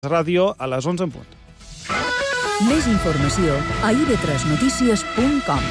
Ràdio a les 11 en punt. Més informació a ib3notícies.com.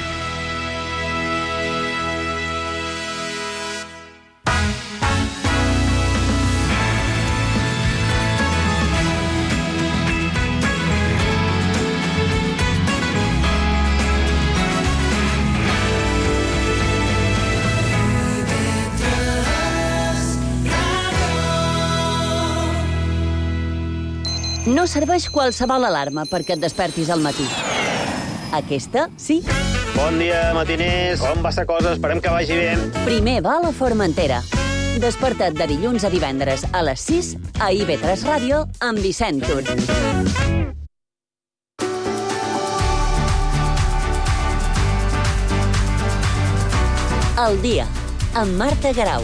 No serveix qualsevol alarma perquè et despertis al matí. Aquesta, sí. Bon dia, matiners. Com va la cosa? Esperem que vagi bé. Primer va a la Formentera. Desperta't de dilluns a divendres a les 6 a IB3 Ràdio amb Vicent Tur. El dia, amb Marta Garau.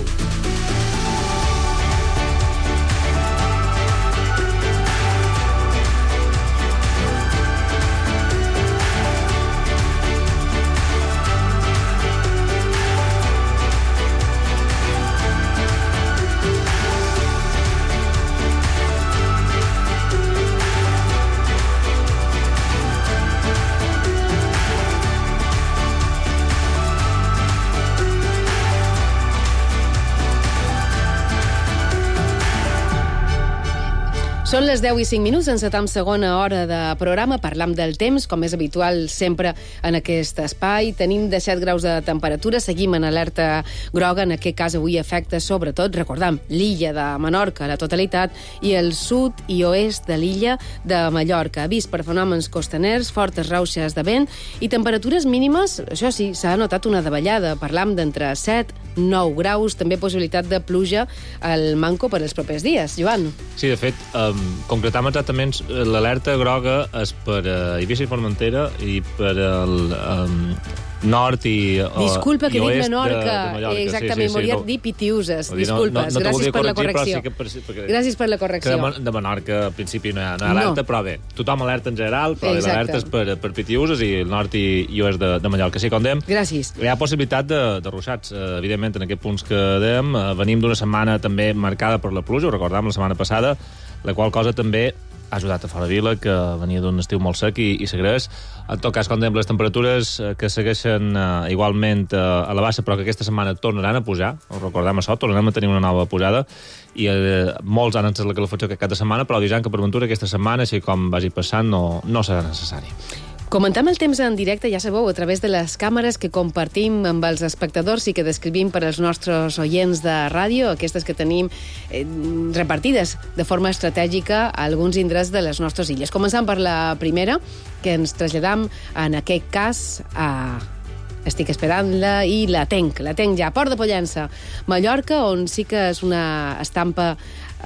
Són les 10 i 5 minuts, encetam segona hora de programa. Parlam del temps, com és habitual sempre en aquest espai. Tenim 17 graus de temperatura, seguim en alerta groga, en aquest cas avui afecta sobretot, recordam, l'illa de Menorca, la totalitat, i el sud i oest de l'illa de Mallorca. Avís per fenòmens costaners, fortes rauxes de vent i temperatures mínimes, això sí, s'ha notat una davallada. Parlam d'entre 7-9 graus, també possibilitat de pluja al Manco per als propers dies. Joan? Sí, de fet, concretam exactament l'alerta groga és per Eivissa i Formentera i per el nord i disculpa, que i dic oest Menorca. de Mallorca. Exactament, m'hauria dit Pitiuses. Disculpes, no gràcies per la correcció. Perquè gràcies per la correcció. De Menorca, al principi, no hi ha alerta, però bé, tothom alerta en general, però l'alerta és per Pitiuses i el nord i oest de Mallorca. Sí, com dèiem, gràcies. Hi ha possibilitat de ruixats, evidentment, en aquests punts que dèiem. Venim d'una setmana també marcada per la pluja, ho recordàvem la setmana passada, la qual cosa també ha ajudat a fora Vila, que venia d'un estiu molt sec i segrés. En tot cas, com dèiem, les temperatures que segueixen igualment a la baixa, però que aquesta setmana tornaran a pujar, ho recordem això, tornarem a tenir una nova pujada, i molts han encès la calefacció aquest cap de setmana, però avisant que per ventura aquesta setmana, així com vagi passant, no serà necessari. Comentem el temps en directe, ja sabeu, a través de les càmeres que compartim amb els espectadors i que descrivim per als nostres oients de ràdio, aquestes que tenim repartides de forma estratègica a alguns indrets de les nostres illes. Començant per la primera, que ens traslladam en aquest cas a... Estic esperant-la i la tenc ja. Port de Pollença, Mallorca, on sí que és una estampa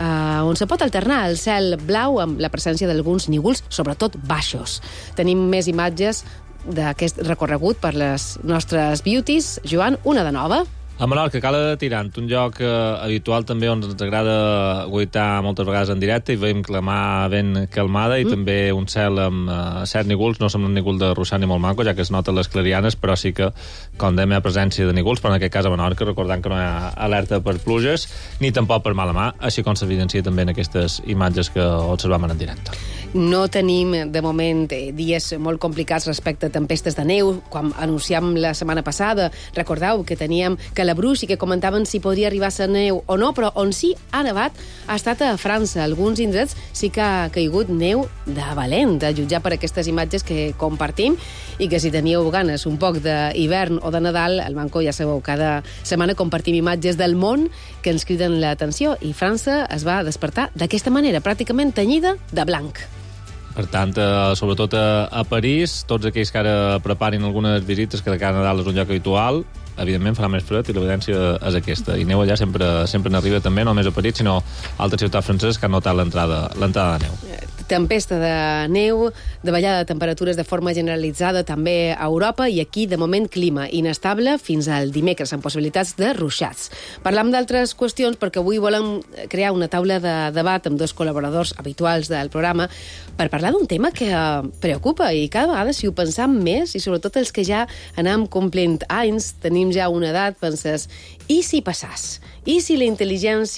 on se pot alternar el cel blau amb la presència d'alguns nívols, sobretot baixos. Tenim més imatges d'aquest recorregut per les nostres beauties. Joan, una de nova. A Menorca, Cala de Tirant, un lloc habitual també on ens agrada guaitar moltes vegades en directe i veiem la mà ben calmada i també un cel amb cert nígols, no sembla un nígol de ruixat ni molt maco, ja que es noten les clarianes, però sí que, com dèiem, hi ha presència de nígols, però en aquest cas a Menorca, recordant que no hi ha alerta per pluges, ni tampoc per mala mà, així com s'evidencia també en aquestes imatges que observam en directe. No tenim, de moment, dies molt complicats respecte a tempestes de neu, com anunciam la setmana passada. Recordeu que teníem Calabrús i que comentaven si podria arribar a ser neu o no, però on sí ha nevat ha estat a França. Alguns indrets sí que ha caigut neu de valent, a jutjar per aquestes imatges que compartim, i que si teníeu ganes un poc d'hivern o de Nadal, al Manco ja sabeu, cada setmana compartim imatges del món que ens criden l'atenció, i França es va despertar d'aquesta manera, pràcticament tenyida de blanc. Per tant, sobretot a París, tots aquells que ara preparin algunes visites, que de cada Nadal és un lloc habitual, evidentment farà més fred i l'evidència és aquesta. I neu allà sempre n'arriba també, no només a París, sinó a altres ciutats franceses que han notat l'entrada de neu. Tempesta de neu, davallada de temperatures de forma generalitzada també a Europa, i aquí, de moment, clima inestable fins al dimecres, amb possibilitats de ruixats. Parlam d'altres qüestions perquè avui volem crear una taula de debat amb dos col·laboradors habituals del programa per parlar d'un tema que preocupa, i cada vegada, si ho pensam més, i sobretot els que ja anem complint anys, tenim ja una edat, penses, i si passàs? I si la intel·ligència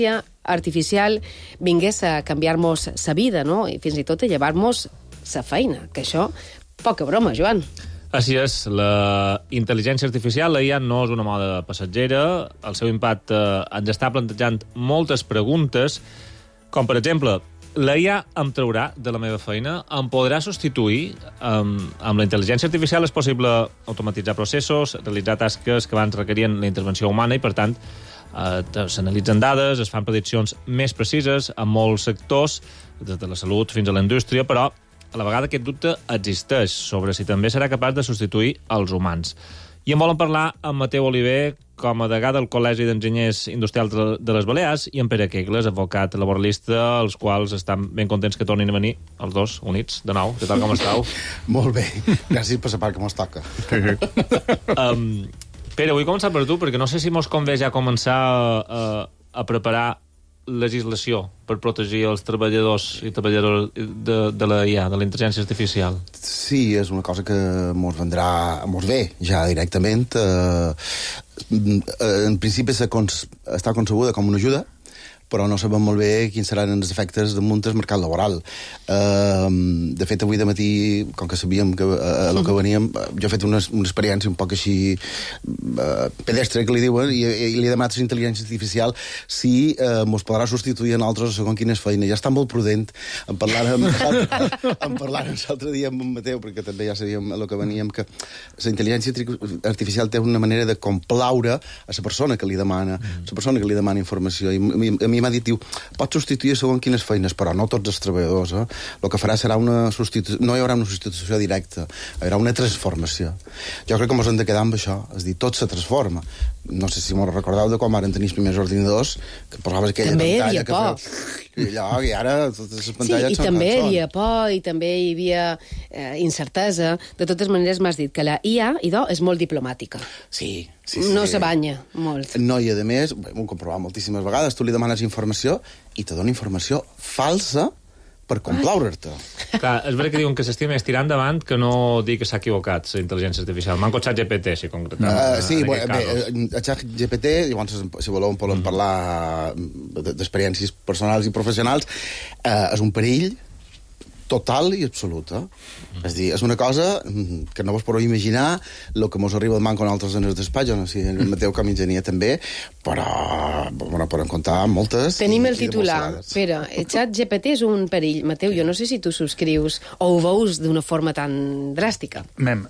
artificial vingués a canviar-nos la vida, no? I fins i tot a llevar-nos la feina, que això, poca broma, Joan. Així és, la intel·ligència artificial, la IA, no és una moda passatgera. El seu impacte ens està plantejant moltes preguntes, com per exemple, la IA em traurà de la meva feina? Em podrà substituir? Amb la intel·ligència artificial és possible automatitzar processos, realitzar tasques que abans requerien la intervenció humana i, per tant, s'analitzen dades, es fan prediccions més precises en molts sectors, des de la salut fins a la indústria, però a la vegada aquest dubte existeix sobre si també serà capaç de substituir els humans. I en volen parlar amb Mateu Oliver, com a degà del Col·legi d'Enginyers Industrials de les Balears, i en Pere Kegles, advocat laboralista, els quals estan ben contents que tornin a venir, els dos, units, de nou. Què tal, com estàu? Molt bé. Gràcies per la part que mos toca. Pere, vull començar per tu, perquè no sé si mos convé ja començar a preparar legislació per protegir els treballadors i treballadors de la IA, de la intel·ligència artificial. Sí, és una cosa que mos ve ja directament. En principi està concebuda com una ajuda, però no sabem molt bé quins seran els efectes damunt el mercat laboral. De fet, avui de matí, com que sabíem que a lo que veníem, jo he fet una experiència un poc així pedestre, que li diuen, i li he demanat a la intel·ligència artificial si mos podrà substituir en altres segons quines feines. Ja està molt prudent. En parlàrem l'altre dia amb en Mateu, perquè també ja sabíem a lo que veníem, que la intel·ligència artificial té una manera de complaure a la persona que li demana, informació. I a mi m'ha dit, diu, pots substituir segons quines feines, però no tots els treballadors. El que farà serà no hi haurà una substitució directa, hi haurà una transformació. Jo crec que ens hem de quedar amb això, és dir, tot se transforma. No sé si m'ho recordeu de quan van tenir els primers ordinadors, que posaves aquella pantalla que feia... I ara totes les pantalles són... Sí, i també hi havia por, i també hi havia incertesa. De totes maneres, m'has dit que la IA, idò, és molt diplomàtica. Sí. No se banya molt. No, i a més, ho hem comprovat moltíssimes vegades, tu li demanes informació i te dona informació falsa per complaure-te. Clar, és veritat que diuen que s'estima més tirar endavant que no dir que s'ha equivocat la intel·ligència artificial. M'han cotxat GPT, si concretament. Sí, a ChatGPT, llavors, si voleu, podem parlar d'experiències personals i professionals, és un perill total i absoluta. És dir, és una cosa que no vos podeu imaginar el que mos arriba de man con altres en el despatx, no sé, el Mateu com a enginyer també, però podem comptar moltes. Tenim el titular, Pere, ChatGPT és un perill. Mateu, jo no sé si tu subscrius o ho veus d'una forma tan dràstica.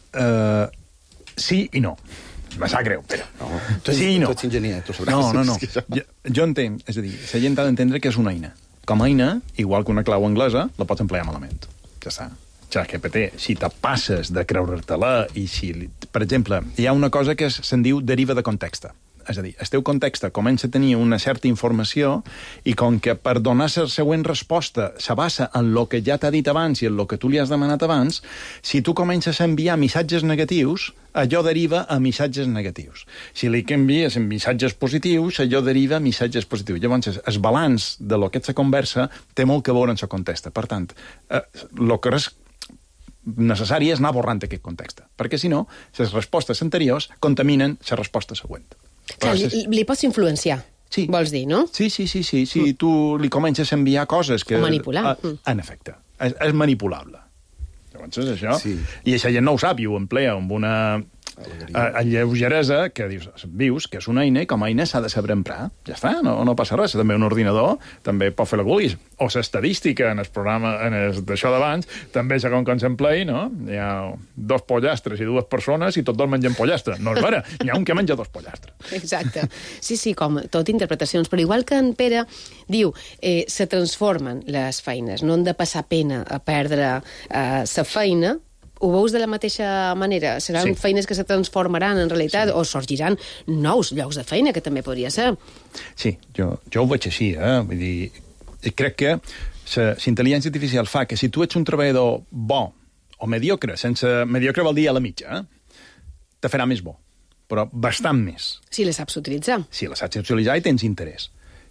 Sí i no. Me sap greu, però... Sí i no. Tu ets enginyer, tu sabràs. No. Jo entenc, és a dir, la gent ha d'entendre que és una eina. Com a eina, igual que una clau anglesa, la pots emplear malament. Ja està. ChatGPT, si te passes de creure-te-la i si... Per exemple, hi ha una cosa que se'n diu deriva de context. És a dir, el teu context comença a tenir una certa informació i com que per donar la següent resposta se basa en el que ja t'ha dit abans i en el que tu li has demanat abans, si tu comences a enviar missatges negatius, allò deriva a missatges negatius. Si li envies missatges positius, allò deriva a missatges positius. Llavors, el balanç de lo que et se conversa té molt que veure en la contesta. Per tant, el que és necessari és anar borrant aquest context, perquè si no, les respostes anteriors contaminen la resposta següent. Clar, li pots influenciar, sí. Vols dir, no? Sí. Si tu li comences a enviar coses que... O manipular. En efecte, és manipulable. Llavors és això. Sí. I això ja no ho sap i ho emplea amb una lleugeresa que dius que és una eina i com a eina s'ha de saber emprar. Ja està, no passa res. També un ordinador també pot fer la gulis. O l'estadística en el programa d'això d'abans també segons com s'emplei, no? Hi ha 2 pollastres i 2 persones i tots dos mengen pollastre. No és vera, hi ha un que menja 2 pollastres. Exacte. Sí, com tot interpretacions. Però igual que en Pere diu, se transformen les feines. No han de passar pena a perdre la feina. Ho veus de la mateixa manera? Seran feines que se transformaran en realitat o sorgiran nous llocs de feina, que també podria ser. Sí, jo ho veig així, Vull dir, crec que la intel·ligència artificial fa que si tu ets un treballador bo o mediocre, mediocre vol dir a la mitja, te farà més bo, però bastant més. Si la saps utilitzar. Si la saps utilitzar i tens interès.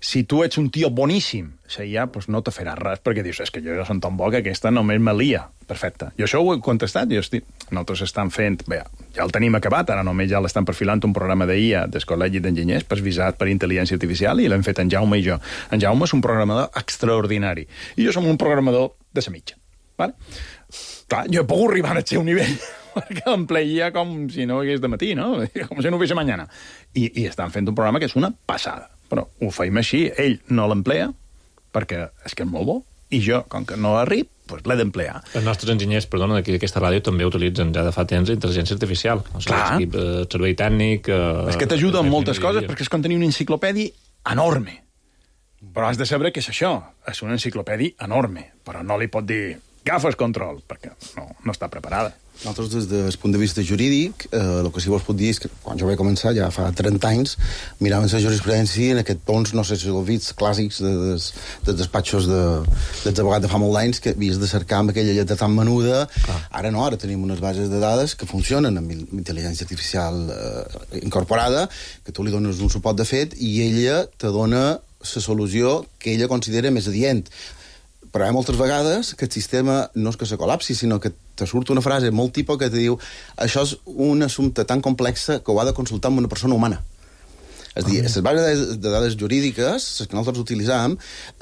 Si tu ets un tio boníssim, la IA pues, no te farà res, perquè dius, és que jo som tan bo que aquesta només me lia. Perfecte. Jo això ho he contestat. Nosaltres estan fent... Bé, ja el tenim acabat, ara només ja l'estan perfilant un programa d'IA del Col·legi d'Enginyers, visat per intel·ligència artificial, i l'hem fet en Jaume i jo. En Jaume és un programador extraordinari. I jo som un programador de sa mitja. Vale? Clar, jo he pogut arribar al seu nivell, perquè l'empleia com si no hagués de matí, no? Com si no ho fes mañana. I estan fent un programa que és una passada. Però ho feim així, ell no l'emplea, perquè és que és molt bo, i jo, com que no arrib, doncs l'he d'emplear. Els nostres enginyers, perdona, d'aquí d'aquesta ràdio també utilitzen ja de fa temps intel·ligència artificial. O sigui, servei tècnic... És que t'ajuda en moltes coses, perquè és com tenir una enciclopèdia enorme. Però has de saber què és això. És una enciclopèdia enorme, però no li pot dir agafes control, perquè no està preparada. Nosaltres, des del punt de vista jurídic, el que sí vos puc dir és que quan jo vaig començar, ja fa 30 anys, miràvem la jurisprudència en aquest pons, no sé si els vits clàssics dels despatxos dels abogats de fa molt d'anys, que havies de cercar amb aquella lletra tan menuda. Ara no, ara tenim unes bases de dades que funcionen amb intel·ligència artificial incorporada, que tu li dones un suport de fet i ella te dona la solució que ella considera més adient. Però hi ha moltes vegades que el sistema no és que se col·lapsi, sinó que te surt una frase molt tipus que te diu això és un assumpte tan complex que ho ha de consultar amb una persona humana. És a dir, les bases de dades jurídiques, les que nosaltres utilitzam,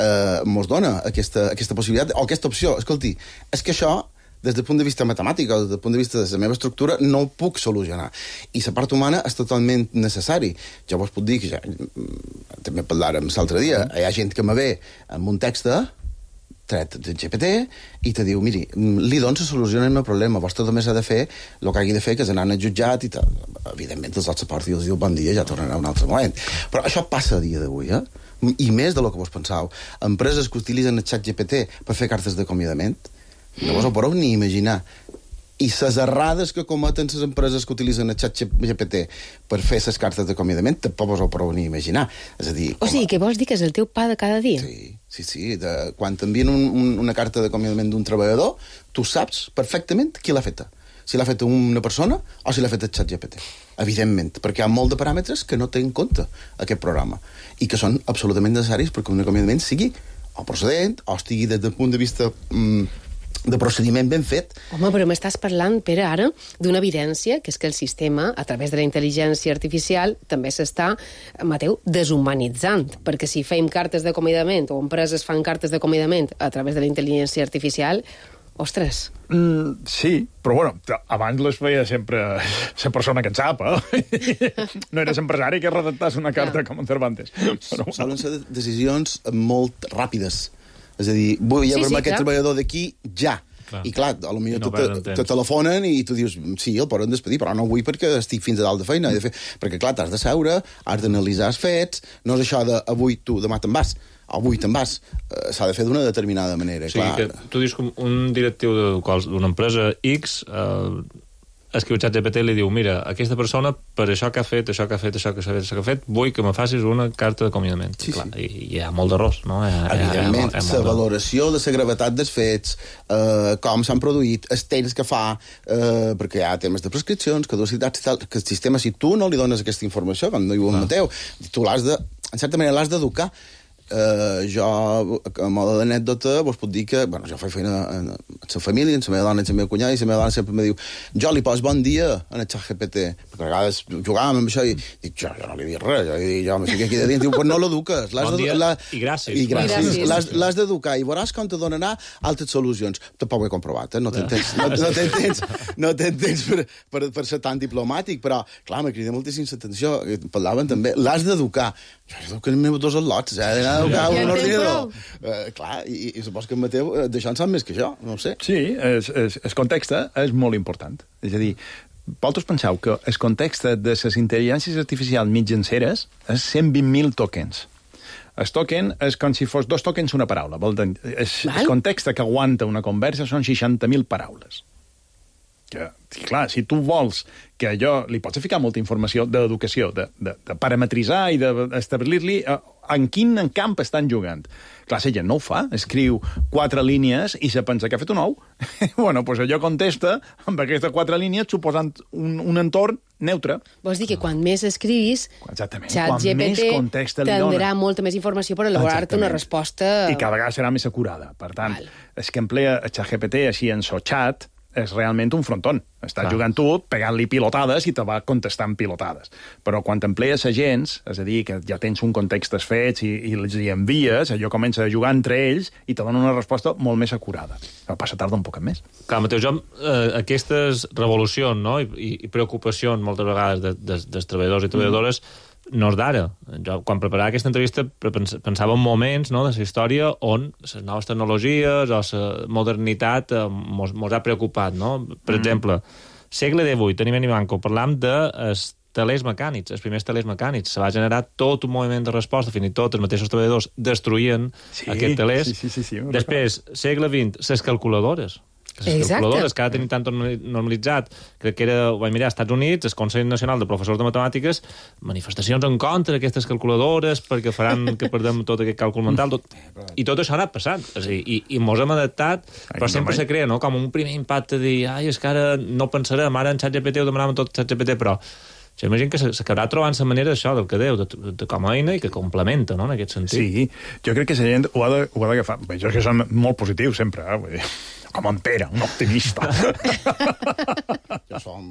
mos dona aquesta possibilitat, o aquesta opció. Escolti, és que això, des del punt de vista matemàtic o des del punt de vista de la meva estructura, no ho puc solucionar. I la part humana és totalment necessari. Ja vos puc dir que també parlàrem l'altre dia, hi ha gent que me ve amb un text tret de GPT i te diu, miri, li dones la solució al meu problema, vostè només ha de fer el que hagi de fer, que és anar al jutjat i tal. Evidentment, els altres ports i els diu bon dia, ja tornarà un altre moment. Però això passa a dia d'avui, I més de lo que vos pensau. Empreses que utilitzen el xat GPT per fer cartes d'acomiadament, no vos ho podeu ni imaginar. I les errades que cometen les empreses que utilitzen el xat GPT per fer les cartes d'acomiadament tampoc vos ho podeu ni imaginar. És a dir... O sigui, que vols dir que és el teu pa de cada dia? Sí. Quan t'envien una carta d'acomiadament d'un treballador, tu saps perfectament qui l'ha feta. Si l'ha feta una persona o si l'ha fet el xat GPT. Evidentment, perquè hi ha molt de paràmetres que no té en compte aquest programa i que són absolutament necessaris perquè un acomiadament sigui o procedent o estigui des del punt de vista... de procediment ben fet. Home, però m'estàs parlant, Pere, ara d'una evidència, que és que el sistema, a través de la intel·ligència artificial, també s'està, Mateu, deshumanitzant, perquè si fem cartes d'acomiadament o empreses fan cartes d'acomiadament a través de la intel·ligència artificial, ostres... Sí, però bueno, abans les feia sempre la persona que en sap, No eres empresari que redactàs una carta com en Cervantes. Però... Solen ser decisions molt ràpides. És a dir, vull llevar-me aquest treballador d'aquí ja. I clar, potser te telefonen i tu dius, sí, el poden despedir, però no vull perquè estic fins a dalt de feina. Perquè clar, t'has de seure, has d'analitzar els fets, no és això de avui tu, demà te'n vas, avui te'n vas. S'ha de fer d'una determinada manera. O sigui, que tu dius com un directiu d'una empresa X... escriu xat GPT i li diu, mira, aquesta persona, per això que ha fet, això que ha fet, vull que me facis una carta d'acomiadament. Sí. I hi ha molt d'errors, no? Evidentment, la valoració de la gravetat dels fets, com s'han produït, els temps que fa, perquè hi ha temes de prescripcions, caducitats i tal, que el sistema, si tu no li dones aquesta informació, com no diu el Mateu, tu l'has de, en certa manera, l'has d'educar. Jo, a moda d'anècdota, vos puc dir que, bueno, jo faig feina en la família, en la meva dona, en la meva cunyada, i la meva dona sempre me diu, jo li pos bon dia en el xat GPT, perquè a vegades jugàvem amb això i dic, jo no li dic res, jo me fico aquí de dins, diu, pues no l'eduques. Bon dia i gràcies. L'has d'educar i veuràs com te donarà altres solucions. Tampoc ho he comprovat, no t'entens per ser tan diplomàtic, però, clar, me crida moltíssim l'atenció, parlaven també, l'has d'educar. Jo educo els meus dos al·lots, un ordinador. Clar, i supos que en Mateu d'això en sap més que jo, no ho sé. Sí, el context és molt important. És a dir, vosaltres penseu que el context de les intel·ligències artificials mitjanceres és 120.000 tokens. El token és com si fos 2 tokens una paraula. El context que aguanta una conversa són 60.000 paraules. Que, clar, si tu vols que allò li pots ficar molta informació d'educació, de parametritzar i d'establir-li en quin camp estan jugant. Clar, la gent no ho fa, escriu 4 línies i se pensa que ha fet un ou. Bueno, doncs allò contesta amb aquestes 4 línies suposant un entorn neutre. Vols dir que quan més escrivis, Exactament. ChatGPT tindrà molta més informació per elaborar-te una resposta... I cada vegada serà més acurada. Per tant, és que emplea ChatGPT així en so chat, és realment un frontón. Estàs jugant tu, pegant-li pilotades i te va contestant pilotades. Però quan t'emplees agents, és a dir, que ja tens un context fets i els hi envies, allò comença a jugar entre ells i te dona una resposta molt més acurada. Però passa tarda un poc més. Clar, Mateu, jo, aquestes revolucions, no? I preocupacions moltes vegades dels treballadors i treballadores no és d'ara. Jo, quan preparava aquesta entrevista, pensava en moments, no, de la història on les noves tecnologies o la modernitat mos ha preocupat, no? Per exemple, segle XVIII, tenim en Ivanco, parlam dels telers mecànics, els primers telers mecànics. Se va generar tot un moviment de resposta, fins i tot els mateixos treballadors destruïen aquests telers. Sí, després, segle XX, les calculadores. Les calculadores, que ara tenim tant normalitzat, crec que ho vaig mirar als Estats Units, el Consell Nacional de Professors de Matemàtiques, manifestacions en contra d'aquestes calculadores perquè faran que perdem tot aquest càlcul mental, i tot això ha anat passant. I mos hem adaptat, però sempre se crea, no?, com un primer impacte de dir, és que ara no pensarem, ara en ChatGPT ho demanàvem tot ChatGPT, però s'imagina que s'acabarà trobant la manera d'això, del que deu, com a eina i que complementa, no?, en aquest sentit. Sí, jo crec que la gent ho ha d'agafar. Jo crec que són molt positius, sempre, vull dir, com en Pere, un optimista. Jo som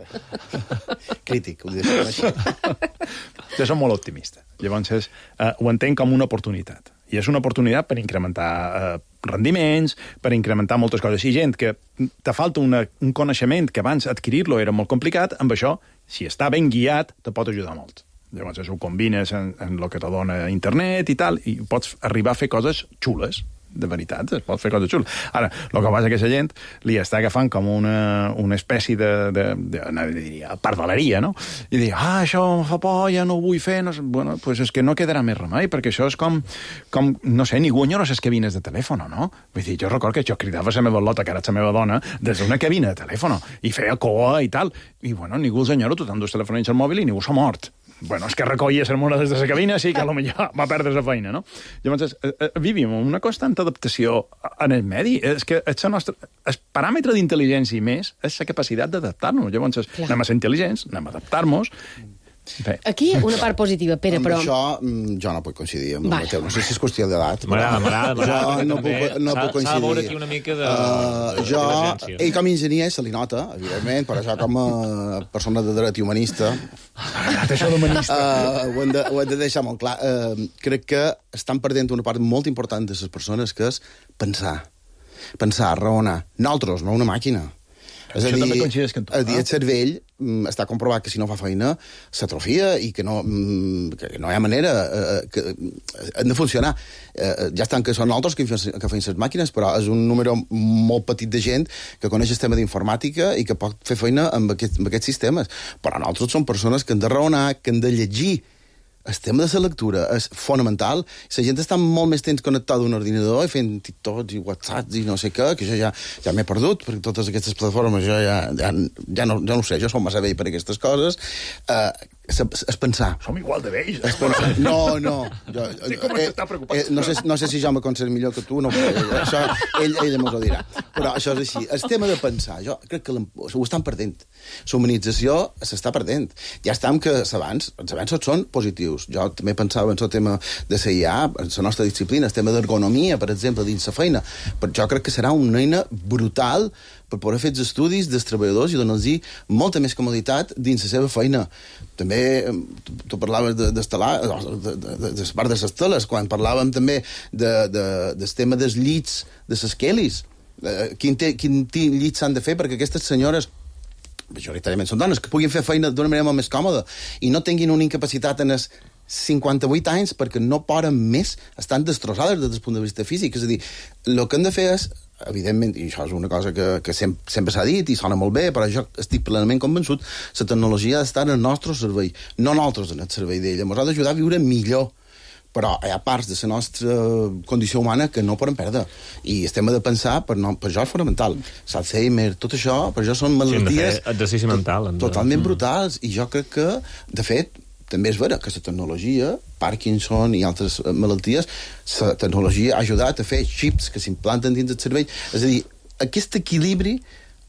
crític, ho diré així. Jo som molt optimista. Llavors, ho entenc com una oportunitat. I és una oportunitat per incrementar rendiments, per incrementar moltes coses. I gent que te falta un coneixement que abans adquirir-lo era molt complicat, amb això, si està ben guiat, te pot ajudar molt. Llavors, ho combines en el que te dona internet i tal, i pots arribar a fer coses xules. De veritat, es pot fer coses xules. Ara, el que passa és que la gent li està agafant com una espècie diria, pardaleria, no? I dir, això em fa por, ja no ho vull fer. No sé. Bueno, pues és que no quedarà més remei, perquè això és com no sé, ningú enyora les cabines de telèfon, no? Vull dir, jo recordo que jo cridava a la meva lota, que ara és la meva dona, des d'una cabina de telèfon, i feia coa i tal. I, bueno, ningú els enyora, tothom dos telefonins al mòbil i ningú s'ha mort. Bueno, és que recollia les monedes de la cabina, sí que potser va perdre la feina, no? Llavors, vivim una constant adaptació en el medi. És que el paràmetre d'intel·ligència i més és la capacitat d'adaptar-nos. Llavors, anem a ser intel·ligents, anem a adaptar-nos. Bé. Aquí una part positiva, Pere, però... Amb això jo no puc coincidir amb el Mateu. No sé si és qüestió d'edat. M'agrada. Jo no puc coincidir. S'ha de veure aquí una mica de ell com a enginyer se li nota, evidentment, però jo com a persona de dret i humanista ho hem de deixar molt clar. Crec que estan perdent una part molt important de les persones, que és pensar, raonar. Nosaltres, no una màquina. És a dir, el cervell està comprovat que si no fa feina s'atrofia i que no hi ha manera que han de funcionar. Ja estan que són nosaltres que feien les màquines, però és un número molt petit de gent que coneix el tema d'informàtica i que pot fer feina amb aquests sistemes. Però nosaltres som persones que han de raonar, que han de llegir. El tema de la lectura és fonamental. La gent està molt més temps connectada a un ordinador i fent TikToks i WhatsApps i no sé què, que jo ja m'he perdut, perquè totes aquestes plataformes jo ja no ho sé, jo som massa vell per aquestes coses. És pensar. Som igual de vells. No. Sí, com està preocupat. No sé si jo me considero millor que tu, no, això ell m'ho dirà. Però això és així. El tema de pensar, jo crec que ho estan perdent. La humanització s'està perdent. Ja estem que els avanços són positius. Jo també pensava en el tema de la IA, en la nostra disciplina, el tema d'ergonomia, per exemple, dins la feina. Però jo crec que serà una eina brutal per poder fer els estudis dels treballadors i donar-los molta més comoditat dins la seva feina. També, tu parlaves d'estel·lar, de part de les teles, quan parlàvem també del tema dels llits, de les quelis. Quin llit s'han de fer perquè aquestes senyores, majoritàriament són dones, que puguin fer feina d'una manera molt més còmoda i no tinguin una incapacitat en els 58 anys perquè no poden més, estan destrossades des del punt de vista físic. És a dir, el que han de fer és, evidentment, i això és una cosa que sempre s'ha dit i sona molt bé, però jo estic plenament convençut, la tecnologia ha d'estar en el nostre servei, no nosaltres en el servei d'ella. Ens ha d'ajudar a viure millor, però hi ha parts de la nostra condició humana que no podem perdre. I estem a de pensar, per això és fonamental. Alzheimer, tot això, per això són malalties exercici mental, totalment brutals. I jo crec que, de fet, també és vera que la tecnologia, Parkinson i altres malalties, la tecnologia ha ajudat a fer xips que s'implanten dins del cervell. És a dir, aquest equilibri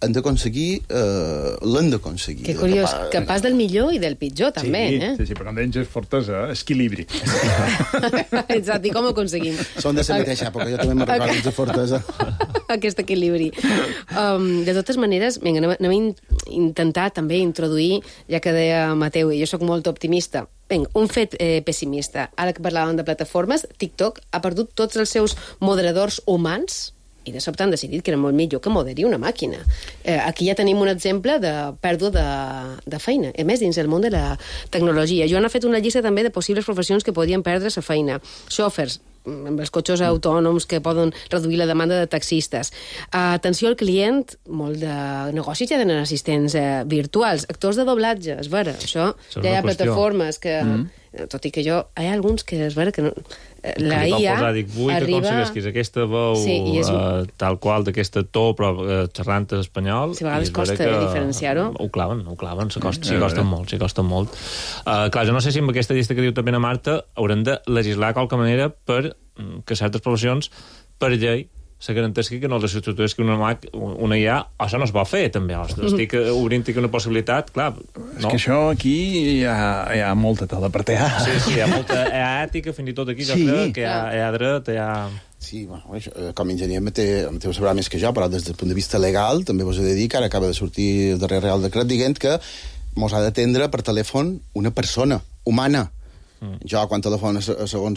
l'hem d'aconseguir. Que curiós, capaç del millor i del pitjor, també, Sí, però quan deies fortesa, equilibri. Exacte, i com ho aconseguim? Són de la mateixa època, jo també me'n recordo de fortesa. Aquest equilibri. De totes maneres, vinga, anem a intentar també introduir, ja que deia Mateu, i jo sóc molt optimista, vinga, un fet pessimista. Ara que parlàvem de plataformes, TikTok ha perdut tots els seus moderadors humans i de sobte han decidit que era molt millor que moderi una màquina. Aquí ja tenim un exemple de pèrdua de feina, a més dins el món de la tecnologia. Joan ha fet una llista també de possibles professions que podien perdre la feina. Xòfers, amb els cotxes autònoms que poden reduir la demanda de taxistes. Atenció al client, molt de negocis ja tenen assistents virtuals. Actors de doblatge, és vera, això ja hi ha plataformes que... Tot i que hi ha alguns que és vera que no... La IA vull que aconseguisquis aquesta veu tal qual d'aquest to, però xerrant espanyol... Si a vegades costa diferenciar-ho. Ho claven, s'hi costen molt. Clar, jo no sé si amb aquesta llista que diu també la Marta haurem de legislar de qualque manera per que certes professions, per llei, se garanteixi que no les substitueix que una IA, això no es pot fer, també. Estic obrint una possibilitat, clar. És que això aquí hi ha molta tela per tear. Sí, hi ha molta ètica, fins i tot aquí, jo crec que hi ha dret, hi ha... Sí, bueno, com a enginyer Mateu sabrà més que jo, però des del punt de vista legal també vos he de dir que ara acaba de sortir el darrer Real Decret dient que mos ha d'atendre per telèfon una persona humana. Jo, quan telefono segons...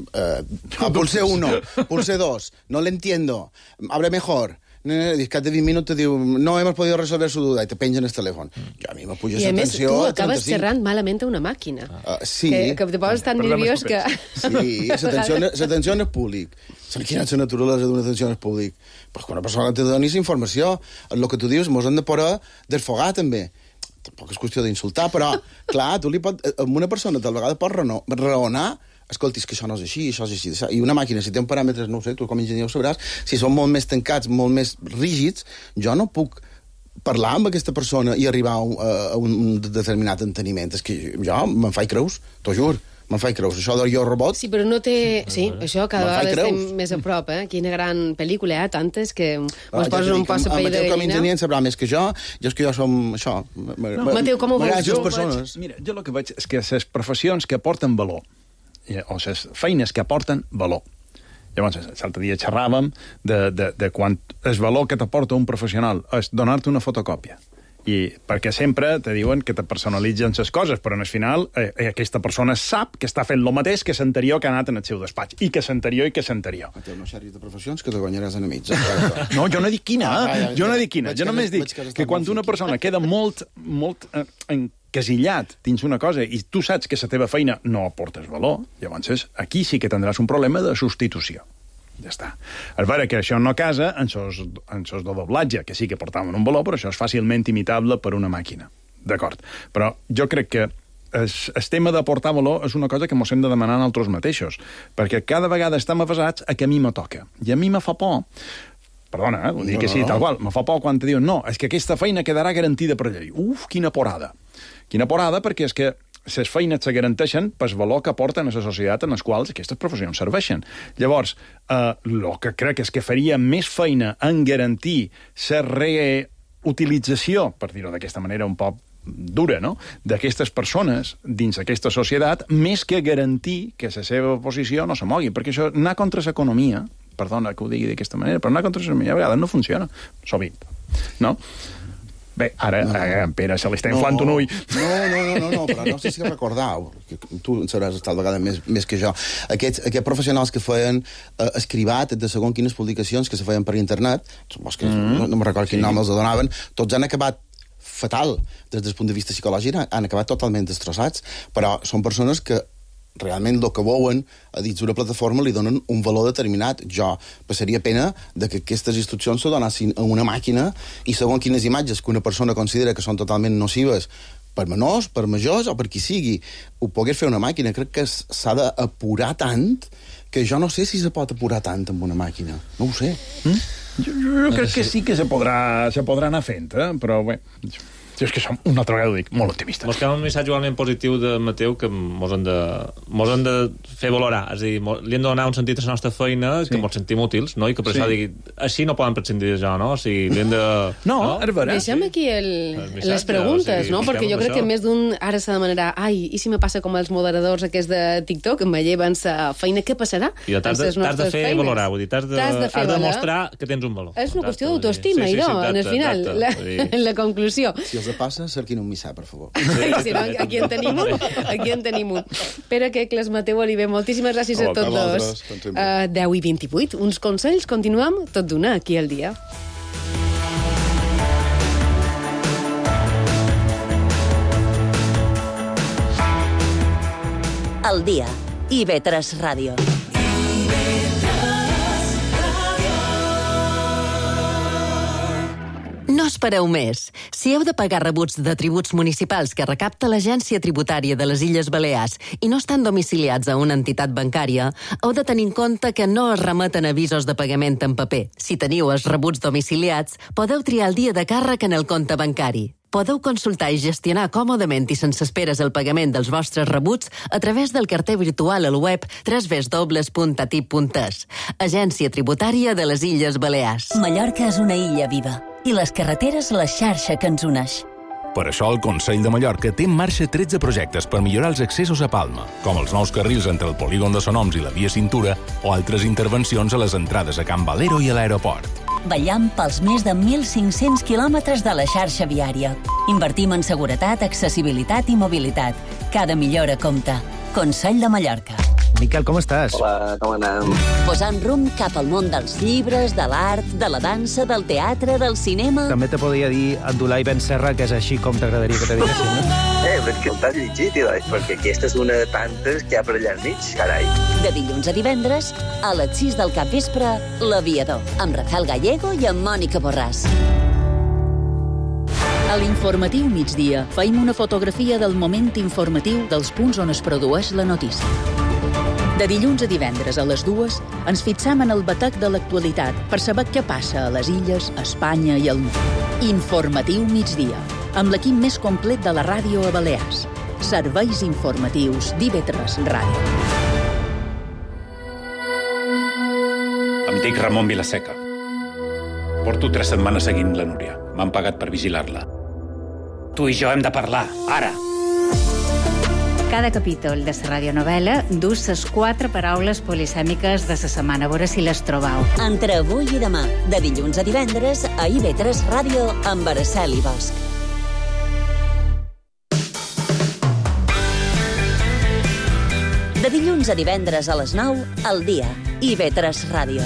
pulse 1, pulse 2, no l'entiendo, abre mejor. Cada 20 minuts te diu, no hemos podido resolver su duda, i te pengen el telèfon. Jo, a mi me puja la tensió... I a més, tu acabes xerrant malament a una màquina. Sí. Que te poses tan nerviós que... Sí, l'atenció no és públic. Quina és la naturalesa d'una atenció no és públic? Pues quan una persona te doni informació, el que tu dius, mos hem de poder desfogar, també. Tampoc és qüestió d'insultar, però, clar, tu li pot... Amb una persona tal vegada pots raonar, escolti, és que això no és així, això és així. I una màquina, si té un paràmetres, no ho sé, tu com a enginyer ho sabràs, si són molt més tancats, molt més rígids, jo no puc parlar amb aquesta persona i arribar a un determinat enteniment. És que jo me'n faig creus, t'ho jur. Me'n faig creus. Això de Jo Robot... Sí, però no té... Sí, això cada vegada estem més a prop, Quina gran pel·lícula, tantes que ens posen un poc a pell de gallina. Mateu, com a enginyer, en sabrà més que jo. Jo és que jo som... Això... Mateu, com ho veus tu? Mira, jo el que veig és que les professions que aporten valor, o les feines que aporten valor. Llavors, l'altre dia xerràvem de quan el valor que t'aporta un professional és donar-te una fotocòpia. Perquè sempre te diuen que te personalitzen les coses, però en el final aquesta persona sap que està fent el mateix que l'anterior que ha anat en el seu despatx, i que l'anterior i que l'anterior. Té una sèrie de professions que te guanyaràs enemics. No, jo no dic quina, jo només dic que quan una persona queda molt encasillat dins una cosa i tu saps que la teva feina no aportes valor, llavors aquí sí que tindràs un problema de substitució. Ja està. És vera que això no casa en sos de doblatge, que sí que portaven un valor, però això és fàcilment imitable per una màquina. D'acord. Però jo crec que el tema d'aportar valor és una cosa que mos hem de demanar a nosaltres mateixos, perquè cada vegada estem avasats a que a mi me toca. I a mi me fa por, perdona, ho dic així, tal qual, me fa por quan te diuen no, és que aquesta feina quedarà garantida per llei. Quina porada. Quina porada, perquè és que les feines se garanteixen pel valor que aporten a la societat en les quals aquestes professions serveixen. Llavors, el que crec és que faria més feina en garantir la reutilització, per dir-ho d'aquesta manera un poc dura, no?, d'aquestes persones dins aquesta societat, més que garantir que la seva posició no se mogui, perquè això anar contra l'economia, perdona que ho digui d'aquesta manera, però anar contra l'economia a vegades no funciona, sovint, no? Bé, ara en Pere se li està inflant un ull. No, però no sé si recordau, que tu en sabràs tal vegada més que jo, aquests professionals que feien escrivat de segons quines publicacions que se feien per internet, que no me'n recordo quin nom els donaven, tots han acabat fatal des del punt de vista psicològic, han acabat totalment destrossats, però són persones que realment el que veuen a dins d'una plataforma li donen un valor determinat. Jo passaria pena de que aquestes instruccions se donessin a una màquina i segons quines imatges que una persona considera que són totalment nocives per menors, per majors o per qui sigui, ho pogués fer una màquina. Crec que s'ha d'apurar tant que jo no sé si se pot apurar tant amb una màquina. No ho sé. Jo crec que sí que se podrà anar fent, però bé... Jo és que som una altra vegada, ho dic, molt optimista. Mos queda un missatge igualment positiu de Mateu que mos han de fer valorar. És a dir, li hem de donar un sentit a la nostra feina que mos sentim útils, no? I que per això digui, així no poden prescindir de jo, no? O sigui, li hem de... No, és vera. Deixem aquí les preguntes, no? Perquè jo crec que més d'un ara s'ha demanarà i si me passa com els moderadors aquests de TikTok, em lleven sa feina, què passarà? I t'has de fer valorar, vull dir, has de mostrar que tens un valor. És una qüestió d'autoestima, en el final, la conclusió. Si els passa, cerquin un missà, per favor. Si no, aquí en tenim un. Pere Quecles, Mateu Oliver, moltíssimes gràcies a tots dos. 10 i 28, uns consells, continuem tot d'una aquí al dia. Al dia, IB3 Ràdio. No espereu més. Si heu de pagar rebuts de tributs municipals que recapta l'Agència Tributària de les Illes Balears i no estan domiciliats a una entitat bancària, heu de tenir en compte que no es remeten avisos de pagament en paper. Si teniu els rebuts domiciliats, podeu triar el dia de càrrec en el compte bancari. Podeu consultar i gestionar còmodament i sense esperes el pagament dels vostres rebuts a través del carter virtual al web www.atip.es. Agència Tributària de les Illes Balears. Mallorca és una illa viva i les carreteres la xarxa que ens uneix. Per això el Consell de Mallorca té en marxa 13 projectes per millorar els accessos a Palma, com els nous carrils entre el polígon de Sonoms i la via Cintura o altres intervencions a les entrades a Can Valero i a l'aeroport. Ballam pels més de 1.500 quilòmetres de la xarxa viària. Invertim en seguretat, accessibilitat i mobilitat. Cada millora compta. Consell de Mallorca. Miquel, com estàs? Hola, com anem? Posant rumb cap al món dels llibres, de l'art, de la dansa, del teatre, del cinema... També te podria dir Abdulai Ben Serra, que és així com t'agradaria que te diguessin, no? Però és que el t'has llegit, perquè aquesta és una de tantes que hi ha per allà al mig, carai. De dilluns a divendres, a les 6 del capvespre, L'Aviador, amb Rafael Gallego i amb Mònica Borràs. A l'informatiu migdia feim una fotografia del moment informatiu dels punts on es produeix la notícia. De dilluns a divendres a les 2 ens fixam en el batec de l'actualitat per saber què passa a les illes, a Espanya i al món. Informatiu migdia, amb l'equip més complet de la ràdio a Balears. Serveis informatius d'IB3 Ràdio. Em dic Ramon Vilaseca. Porto 3 setmanes seguint la Núria. M'han pagat per vigilar-la. Tu i jo hem de parlar, ara. Cada capítol de la radionovel·la dus les 4 paraules polisèmiques de la setmana. A veure si les trobau. Entre avui i demà, de dilluns a divendres, a IB3 Ràdio, amb Araceli Bosch. De dilluns a divendres a les 9, al dia, IB3 Ràdio.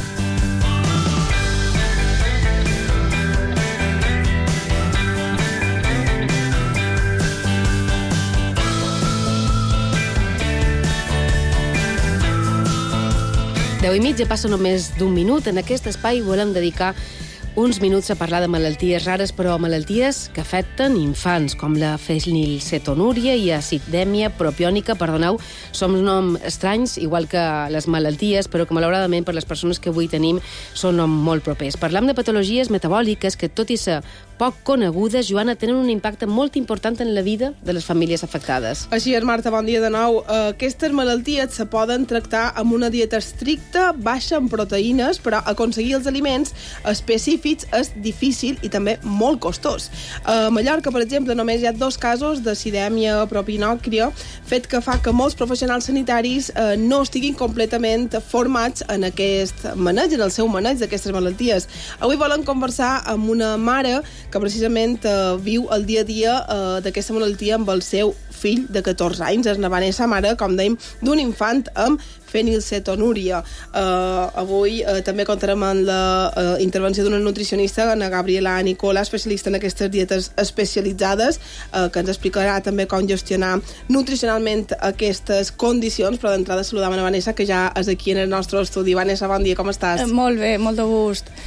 Deu i mitja, passa només d'un minut. En aquest espai volem dedicar uns minuts a parlar de malalties rares, però malalties que afecten infants, com la fenilcetonúria i acidèmia propiònica. Perdoneu, són noms estranys, igual que les malalties, però que malauradament per les persones que avui tenim són noms molt propers. Parlam de patologies metabòliques que, tot i ser poc conegudes, Joana, tenen un impacte molt important en la vida de les famílies afectades. Així és, Marta, bon dia de nou. Aquestes malalties se poden tractar amb una dieta estricta, baixa en proteïnes, però aconseguir els aliments específics és difícil i també molt costós. A Mallorca, per exemple, només hi ha 2 casos d'acidèmia propinòcria, fet que fa que molts professionals sanitaris no estiguin completament formats en aquest maneig, en el seu maneig d'aquestes malalties. Avui volem conversar amb una mare que precisament viu el dia a dia d'aquesta malaltia amb el seu fill de 14 anys. És na Vanessa, mare, com dèiem, d'un infant amb fenilcetonúria. Avui també contarem amb la intervenció d'una nutricionista, na Gabriela Nicola, especialista en aquestes dietes especialitzades, que ens explicarà també com gestionar nutricionalment aquestes condicions. Però d'entrada saludam a Vanessa, que ja és aquí en el nostre estudi. Vanessa, bon dia, com estàs? Molt bé, molt de gust.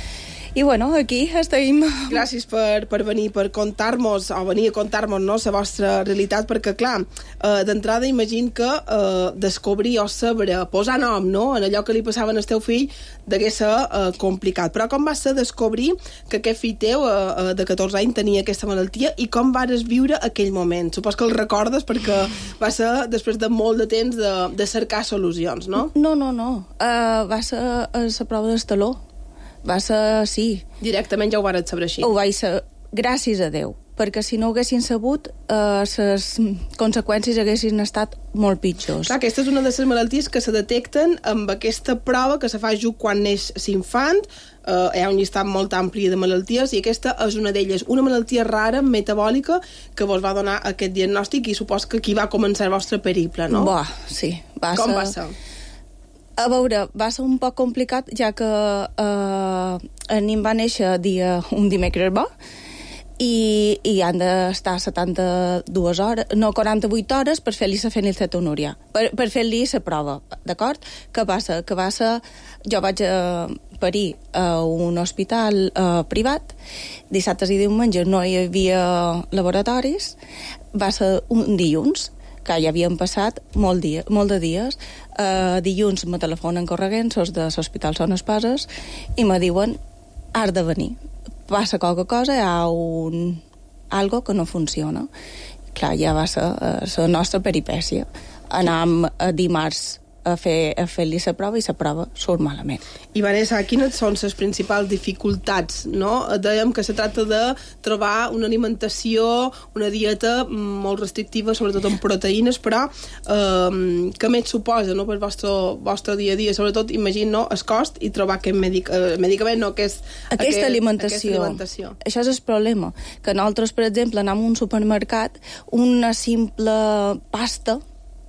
I bueno, aquí estem. Gràcies per venir, per contar-nos, o venir a contar-nos, no, la vostra realitat, perquè, clar, d'entrada imagino que descobrir o saber, posar nom, no?, en allò que li passava al teu fill, degués ser complicat. Però com va ser descobrir que aquest fill teu, de 14 anys, tenia aquesta malaltia, i com vares viure aquell moment? Supos que el recordes, perquè va ser després de molt de temps de cercar solucions, no? No. Va ser a la prova d'estaló. Va ser, sí. Directament ja ho vares saber així? Ho vaig saber, gràcies a Déu, perquè si no ho haguessin sabut, les conseqüències haguessin estat molt pitjors. Clar, aquesta és una de les malalties que se detecten amb aquesta prova que se fa just quan neix l'infant. Hi ha un llistat molt ampli de malalties i aquesta és una d'elles, una malaltia rara, metabòlica, que vos va donar aquest diagnòstic i supos que aquí va començar el vostre periple, no? Sí. Com va ser? A veure, va ser un poc complicat, ja que el nin va néixer un dimecres bo i han d'estar 72 hores, no, 48 hores per fer-li la fenilcetonúria, per fer-li la prova, d'acord? Què passa? Que va ser... Jo vaig parir a un hospital privat, dissabtes i diumenges no hi havia laboratoris, va ser un dilluns, que ja havien passat molt de dies. Dilluns me telefonen corregent, sos de l'Hospital Son Espases, i me diuen, has de venir. Passa qualque cosa, hi ha algo que no funciona. Clar, ja va ser la nostra peripècia. Anàvem dimarts a fer-li la prova i la prova surt malament. I Vanessa, quines són les principals dificultats, no? Dèiem que se tracta de trobar una alimentació, una dieta molt restrictiva, sobretot amb proteïnes, però què més suposa, no?, per vostre dia a dia? Sobretot, imagino, el cost i trobar aquest medicament, no?, aquesta alimentació. Això és el problema, que nosaltres, per exemple, anem a un supermercat, una simple pasta,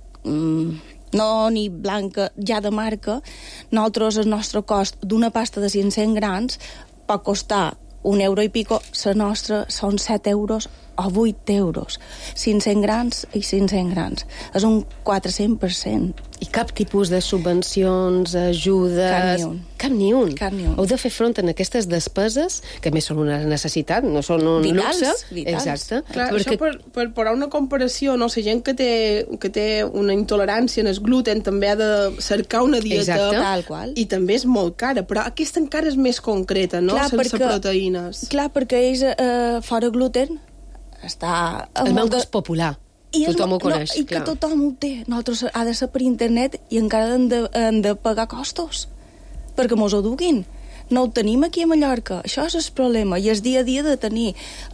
no ni blanca, ja de marca, nosaltres el nostre cost d'una pasta de 500 grams pot costar €1 i pico, la nostra són 7 euros o 8 euros. 500 grams i 500 grams. És un 400%. I cap tipus de subvencions, ajudes... Cap ni un. Heu de fer front a aquestes despeses, que més són una necessitat, no són un luxe. Vitals. Exacte. Clar, perquè... això per posar una comparació, no? La gent que té una intolerància en el gluten també ha de cercar una dieta. Tal qual. I també és molt cara, però aquesta encara és més concreta, no? Clar, sense proteïnes. Clar, perquè ells fora gluten està... El meu és popular. Tothom ho coneix, i que tothom ho té. Nosaltres ha de ser per internet i encara hem de pagar costos perquè mos ho duguin. No ho tenim aquí a Mallorca. Això és el problema. I és dia a dia de tenir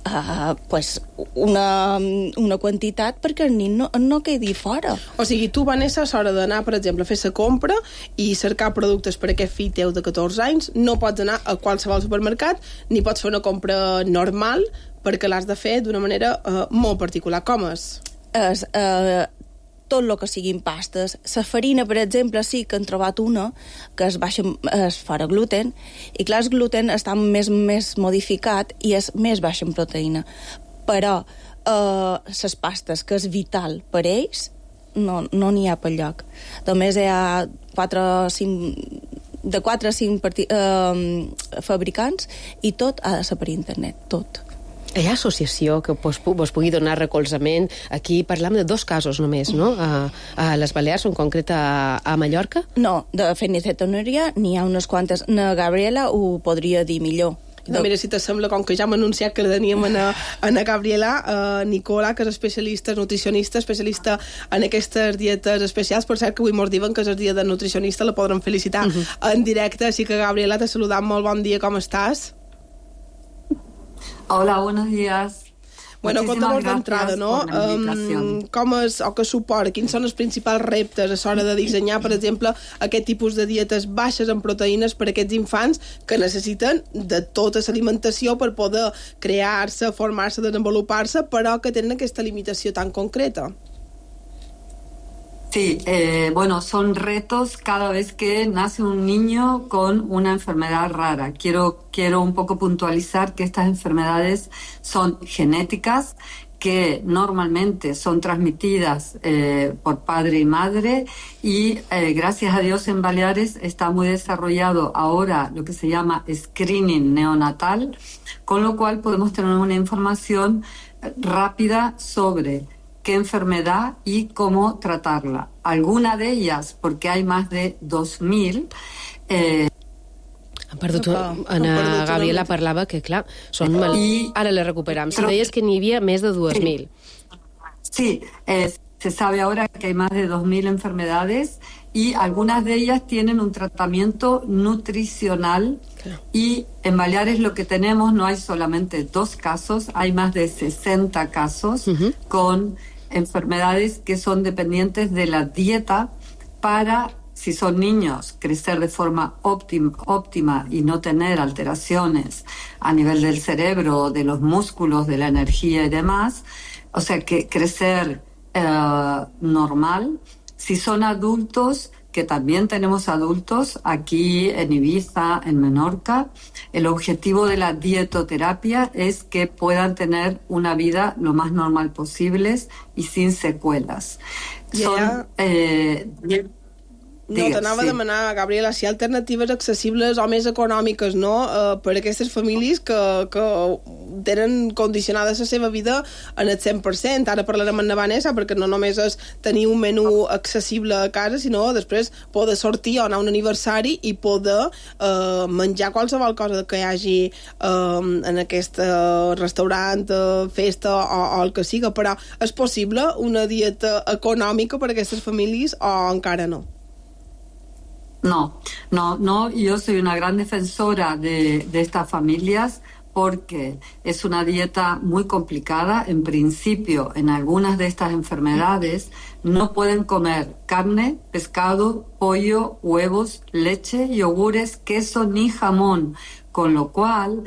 una quantitat perquè el nin no quedi fora. O sigui, tu, Vanessa, a l'hora d'anar, per exemple, a fer la compra i cercar productes per a aquest fill teu de 14 anys, no pots anar a qualsevol supermercat ni pots fer una compra normal perquè l'has de fer d'una manera molt particular. Com és? Tot el que siguin pastes. La farina, per exemple, sí que han trobat una que es fora gluten, i clar, el gluten està més modificat i és més baixa en proteïna. Però les pastes, que és vital per ells, no n'hi ha per lloc. Només hi ha 4 o 5 fabricants i tot ha de ser per internet, tot. Hi ha associació que vos pugui donar recolzament? Aquí parlam de 2 casos només, no? A les Balears, en concret a Mallorca? No, de fenilcetonúria n'hi ha unes quantes. Na Gabriela ho podria dir millor. No, mira, si t'assembla, com que ja hem anunciat que la teníem a Gabriela, Nicola, que és especialista, nutricionista, especialista en aquestes dietes especials. Per cert, que avui mos diuen que és el dia de nutricionista, la podrem felicitar en directe. Així que, Gabriela, t'he saludat, molt bon dia, com estàs? Hola, buenos días. Bueno, conta'ns d'entrada, no? Com és, o què suporta, quins són els principals reptes a l'hora de dissenyar, per exemple, aquest tipus de dietes baixes en proteïnes per a aquests infants que necessiten de tota l'alimentació per poder crear-se, formar-se, desenvolupar-se, però que tenen aquesta limitació tan concreta? Sí, bueno, son retos cada vez que nace un niño con una enfermedad rara. Quiero un poco puntualizar que estas enfermedades son genéticas, que normalmente son transmitidas por padre y madre, y gracias a Dios en Baleares está muy desarrollado ahora lo que se llama screening neonatal, con lo cual podemos tener una información rápida sobre qué enfermedad y cómo tratarla. Alguna de ellas, porque hay más de 2.000... Ana Gabriela parlava que, clar, són ara la recuperam. Si deies que n'hi havia més de 2.000. Sí, se sabe ahora que hay más de 2.000 enfermedades y algunas de ellas tienen un tratamiento nutricional. Claro. Y en Baleares lo que tenemos no hay solamente 2 casos, hay más de 60 casos con enfermedades que son dependientes de la dieta para... Si son niños, crecer de forma óptima y no tener alteraciones a nivel del cerebro, de los músculos, de la energía y demás. O sea, que crecer normal. Si son adultos, que también tenemos adultos aquí en Ibiza, en Menorca, el objetivo de la dietoterapia es que puedan tener una vida lo más normal posible y sin secuelas. Son... No, t'anava a demanar, Gabriela, si hi ha alternatives accessibles o més econòmiques, no?, per a aquestes famílies que tenen condicionada la seva vida en el 100%. Ara parlarem amb Vanessa, perquè no només és tenir un menú accessible a casa, sinó després poder sortir o anar a un aniversari i poder menjar qualsevol cosa que hi hagi en aquest restaurant, festa o el que siga. Però és possible una dieta econòmica per a aquestes famílies o encara no? No, yo soy una gran defensora de estas familias porque es una dieta muy complicada. En principio, en algunas de estas enfermedades no pueden comer carne, pescado, pollo, huevos, leche, yogures, queso ni jamón, con lo cual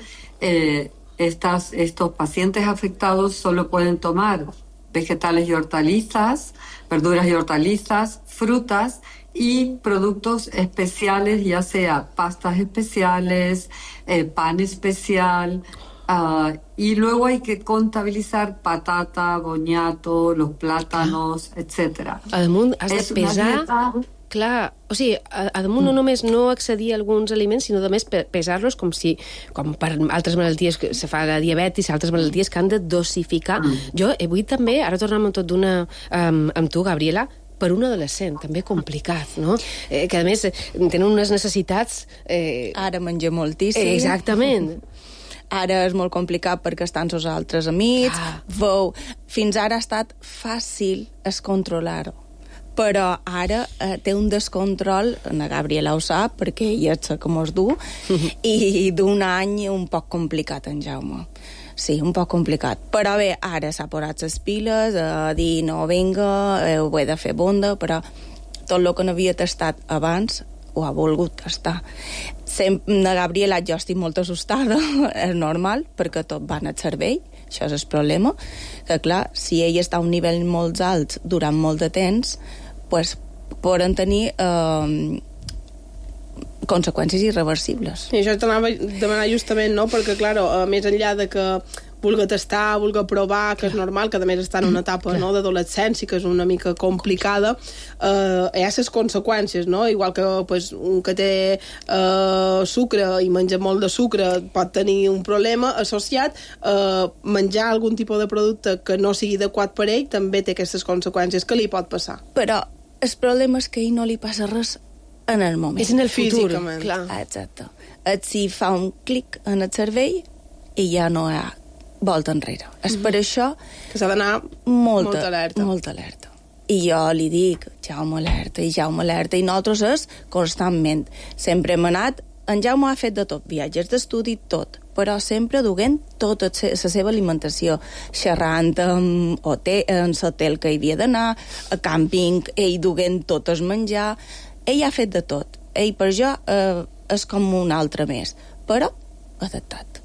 estos pacientes afectados solo pueden tomar vegetales y hortalizas, verduras y hortalizas, frutas y productos especiales, ya sea pastas especiales, pan especial, y luego hay que contabilizar patata, boniato, los plátanos, etcètera. A damunt has de pesar... Clar, o sigui, a damunt no només no accedir a alguns aliments, sinó a més pesar-los com per altres malalties que se fa la diabetis, altres malalties que han de dosificar. Jo avui també, ara tornem amb tot d'una amb tu, Gabriela, per un adolescent, també complicat, no? Que a més tenen unes necessitats... Ara menja moltíssim. Exactament. Ara és molt complicat perquè estan els altres amics. Veu, fins ara ha estat fàcil controlar-ho. Però ara té un descontrol, la Gabriela ho sap, perquè ella és que mos du, i d'un any un poc complicat, en Jaume. Sí, un poc complicat. Però bé, ara s'ha posat les piles, a dir, no, vinga, ho he de fer bonda, però tot el que n'havia tastat abans ho ha volgut tastar. La Gabriela, jo estic molt assustada, és normal, perquè tot va al cervell, això és el problema, que clar, si ell està a un nivell molt alt durant molt de temps, pues, poden tenir conseqüències irreversibles. I això t'anava a demanar justament, no? Perquè, clar, més enllà de que vulgui tastar, vulgui provar, que és normal, que a més està en una etapa d'adolescència, que és una mica complicada, hi ha les conseqüències, no? Igual que un que té sucre i menja molt de sucre pot tenir un problema associat, menjar algun tipus de producte que no sigui adequat per ell també té aquestes conseqüències que li pot passar. Però el problema és que a ell no li passa res en el moment. És en el futur. Físicament. Clar. Exacte. Si fa un clic en el cervell i ja no hi ha volta enrere. És per això que s'ha d'anar molt alerta. Molt alerta. I jo li dic, Jaume alerta, i nosaltres és constantment. Sempre hem anat, en Jaume ha fet de tot, viatges d'estudi, tot, però sempre duent tota la seva alimentació, xerrant en l'hotel que hi havia d'anar, a càmping, ell duent tot el menjar, ell ha fet de tot. Ell per jo és com un altre més, però adaptat.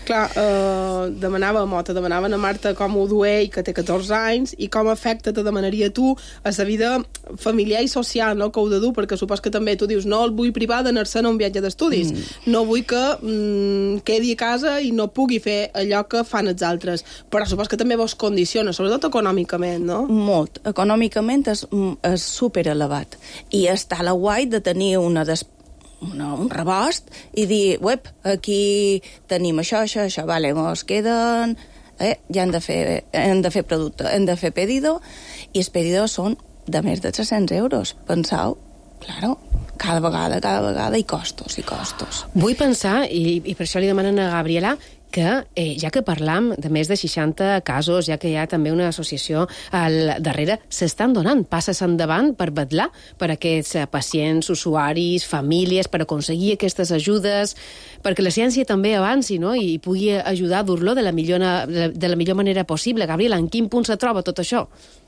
Clar, te demanaven a Marta com ho duer i que té 14 anys i com afecta te demanaria tu a la vida familiar i social, no?, que ho de dur, perquè supos que també tu dius no el vull privar d'anar-se'n a un viatge d'estudis, no vull que quedi a casa i no pugui fer allò que fan els altres, però supos que també vos condiciona, sobretot econòmicament, no? Molt. Econòmicament és super elevat i està la guai de tenir un rebost i dir, aquí tenim això, vale, mos queden... ja hem de fer producte, hem de fer pedido, i els pedidos són de més de 300 euros. Penseu, claro, cada vegada, i costos. Vull pensar, i per això li demanen a Gabriela, que ja que parlam de més de 60 casos, ja que hi ha també una associació al darrere, s'estan donant passes endavant per vetllar per aquests pacients, usuaris, famílies, per aconseguir aquestes ajudes, perquè la ciència també avanci, no?, i pugui ajudar a dur-lo de la millor manera possible. Gabriela, en quin punt se troba tot això?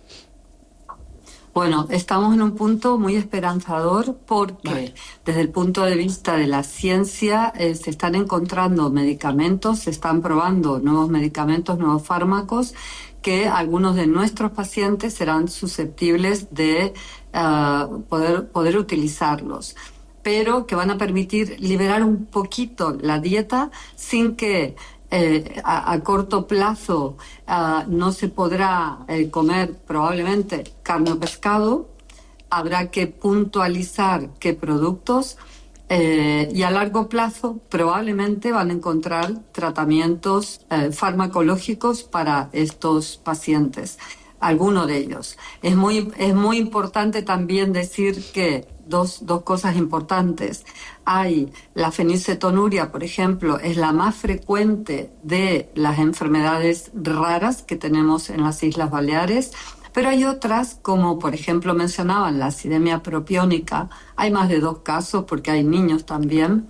Bueno, estamos en un punto muy esperanzador porque desde el punto de vista de la ciencia se están encontrando medicamentos, se están probando nuevos medicamentos, nuevos fármacos que algunos de nuestros pacientes serán susceptibles de poder utilizarlos, pero que van a permitir liberar un poquito la dieta sin que a corto plazo no se podrá comer probablemente carne o pescado, habrá que puntualizar qué productos y a largo plazo probablemente van a encontrar tratamientos farmacológicos para estos pacientes, alguno de ellos. Es muy importante también decir que dos cosas importantes. Hay la fenilcetonuria, por ejemplo, es la más frecuente de las enfermedades raras que tenemos en las Islas Baleares, pero hay otras, como por ejemplo mencionaban la acidemia propiónica. Hay más de 2 casos porque hay niños también.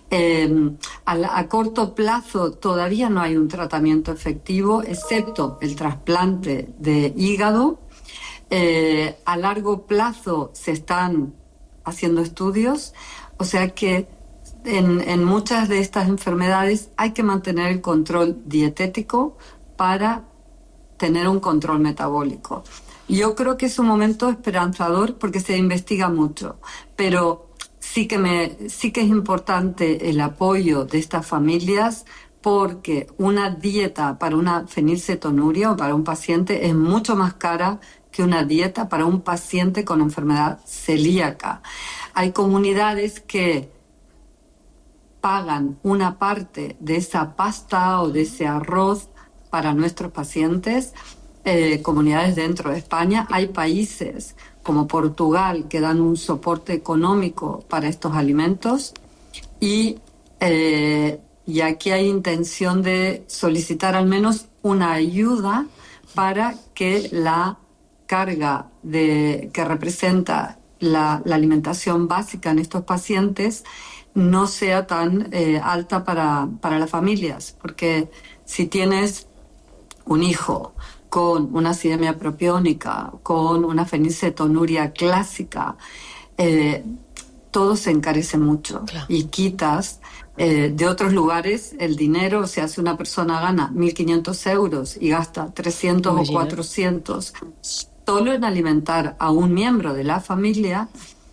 A corto plazo todavía no hay un tratamiento efectivo, excepto el trasplante de hígado. A largo plazo se están haciendo estudios, o sea que en muchas de estas enfermedades hay que mantener el control dietético para tener un control metabólico. Yo creo que es un momento esperanzador porque se investiga mucho, pero sí que es importante el apoyo de estas familias, porque una dieta para una fenilcetonuria o para un paciente es mucho más cara que una dieta para un paciente con enfermedad celíaca. Hay comunidades que pagan una parte de esa pasta o de ese arroz para nuestros pacientes, comunidades dentro de España. Hay países como Portugal que dan un soporte económico para estos alimentos y aquí hay intención de solicitar al menos una ayuda para que la carga que representa la alimentación básica en estos pacientes no sea tan alta para las familias, porque si tienes un hijo con una acidemia propiónica, con una fenilcetonuria clásica, todo se encarece mucho. Claro. Y quitas de otros lugares el dinero. O sea, si una persona gana 1.500 euros y gasta 300 o 400 solo en alimentar a un miembro de la familia,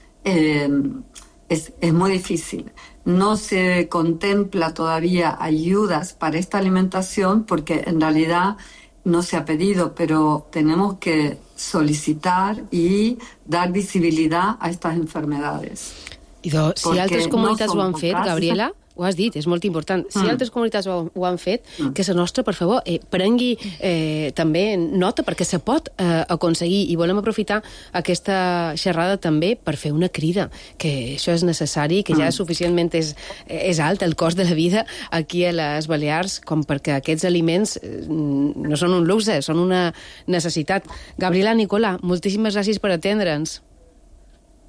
es muy difícil. No se contempla todavía ayudas para esta alimentación porque en realidad no se ha pedido, pero tenemos que solicitar y dar visibilitat a estas enfermedades. Si altres comunitats ho han fet, Gabriela, ho has dit, és molt important. Si altres comunitats ho han fet, que la nostra, per favor, prengui també nota, perquè se pot aconseguir, i volem aprofitar aquesta xerrada també per fer una crida, que això és necessari, que ja suficientment és alt el cost de la vida aquí a les Balears, com perquè aquests aliments no són un luxe, són una necessitat. Gabriela, Nicola, moltíssimes gràcies per atendre'ns.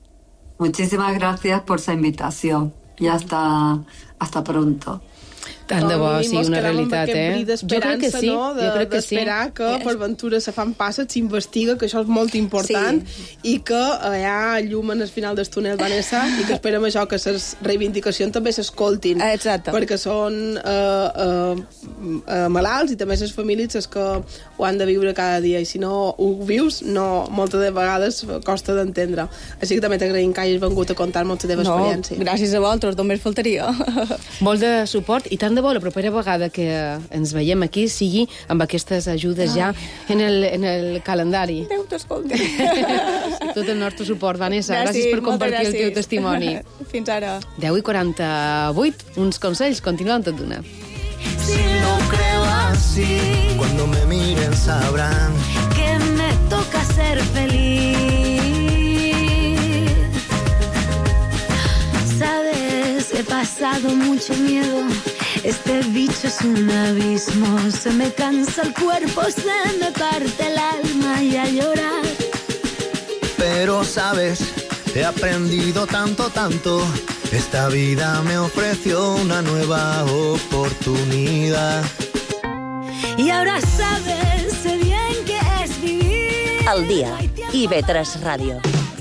Muchísimas gracias por esa invitación y hasta pronto. Tant de bo, sí, una realitat, Jo crec que sí. D'esperar que per ventura se fan passes, s'investiga, que això és molt important, i que hi ha llum en el final del túnel, Vanessa, i que esperem això, que les reivindicacions també s'escoltin. Exacte. Perquè són malalts i també les famílies les que ho han de viure cada dia, i si no ho vius, moltes de vegades costa d'entendre. Així que també t'agraïm que hagis vengut a contar molta teva experiència. Gràcies a vosaltres, només faltaria. Molt de suport, i tant de bo la propera vegada que ens veiem aquí sigui amb aquestes ajudes ja en el calendari. Déu t'escolti. Tot el nostre suport, Vanessa. Gràcies per compartir el teu testimoni. Fins ara. 10:48, uns consells, continuem tot d'una. Si no creo así, cuando me miren sabrán que me toca ser feliz. Sabes, he pasado mucho miedo. Este bicho es un abismo. Se me cansa el cuerpo, se me parte el alma y a llorar. Pero sabes, he aprendido tanto, tanto. Esta vida me ofreció una nueva oportunidad. Y ahora sabes, sé bien que es vivir. Al día, IB3 Radio.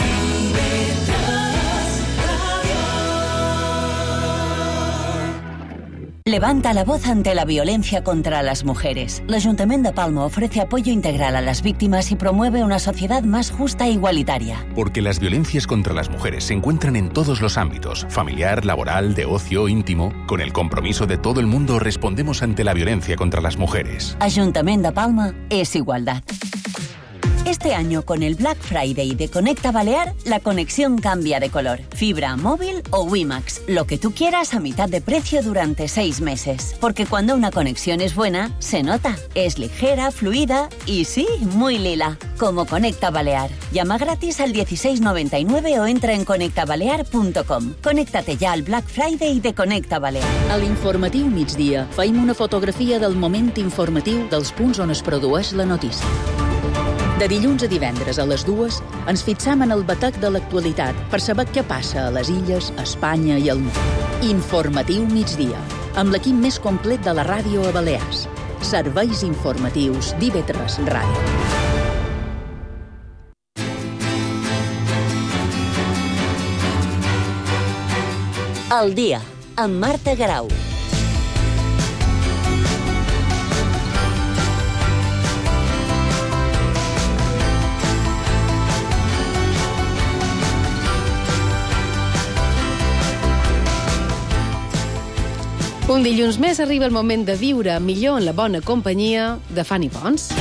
Levanta la voz ante la violencia contra las mujeres. El Ayuntamiento de Palma ofrece apoyo integral a las víctimas y promueve una sociedad más justa e igualitaria. Porque las violencias contra las mujeres se encuentran en todos los ámbitos, familiar, laboral, de ocio, íntimo. Con el compromiso de todo el mundo respondemos ante la violencia contra las mujeres. Ayuntamiento de Palma es igualdad. Este año, con el Black Friday de Conecta Balear, la conexión cambia de color. Fibra, móvil o WiMAX. Lo que tú quieras a mitad de precio durante 6 meses. Porque cuando una conexión es buena, se nota. Es ligera, fluida y sí, muy lila. Como Conecta Balear. Llama gratis al 1699 o entra en conectabalear.com. Conéctate ja al Black Friday de Conecta Balear. A l'informatiu migdia feim una fotografia del moment informatiu dels punts on es produeix la notícia. De dilluns a divendres a les 2 ens fixam en el batec de l'actualitat per saber què passa a les illes, a Espanya i al món. Informatiu migdia, amb l'equip més complet de la ràdio a Balears. Serveis informatius d'IB3 Ràdio. Al dia, amb Marta Garau. Un dilluns més arriba el moment de viure millor en la bona companyia de Fanny Pons.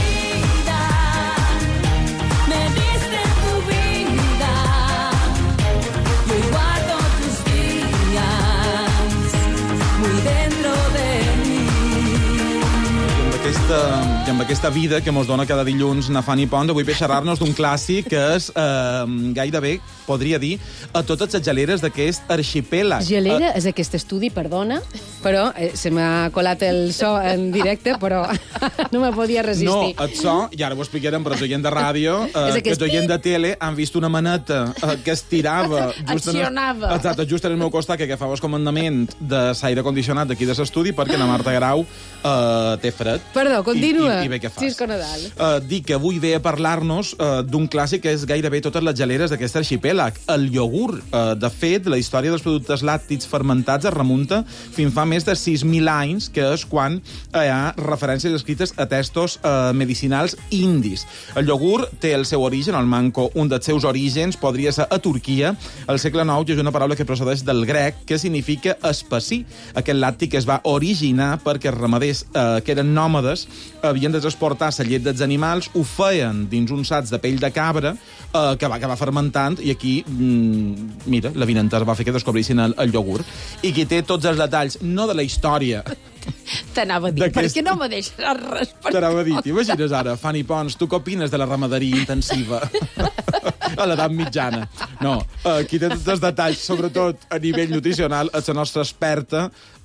I amb aquesta vida que mos dona cada dilluns na Fanny Pons, avui per xerrar-nos d'un clàssic que és gairebé, podria dir, a totes les geleres d'aquest arxipèlag. Gelera és aquest estudi, perdona, però se m'ha colat el so en directe, però no me podia resistir. No, el so, i ara ho explicarem per els oients de ràdio, que els oients de tele han vist una maneta que estirava accionava. Exacte, just en el meu costat, que agafava el comandament de l'aire condicionat d'aquí de l'estudi, perquè la Marta Grau té fred. Perdó, continua. I bé, què fas? Cisco Nadal. Dic que avui ve a parlar-nos d'un clàssic que és gairebé totes les geleres d'aquest arxipèlag, el iogurt. De fet, la història dels productes làctics fermentats es remunta fins fa més de 6.000 anys, que és quan hi ha referències escrites a textos medicinals indis. El iogurt té el seu origen, el manco, un dels seus orígens podria ser a Turquia, al segle IX, és una paraula que procedeix del grec, que significa espessir. Aquest làctic es va originar perquè els ramaders que eren nòmades havien de transportar la llet dels animals, ho feien dins uns sacs de pell de cabra que va acabar fermentant, i aquí, mira, la vinentesa va fer que descobrissin el iogurt. I qui té tots els detalls, no de la història... T'anava a dir, perquè no me deixes res. T'anava a dir, t'imagines ara, Fanny Pons, tu què opines de la ramaderia intensiva a l'edat mitjana? No, qui té tots els detalls, sobretot a nivell nutricional, és la nostra experta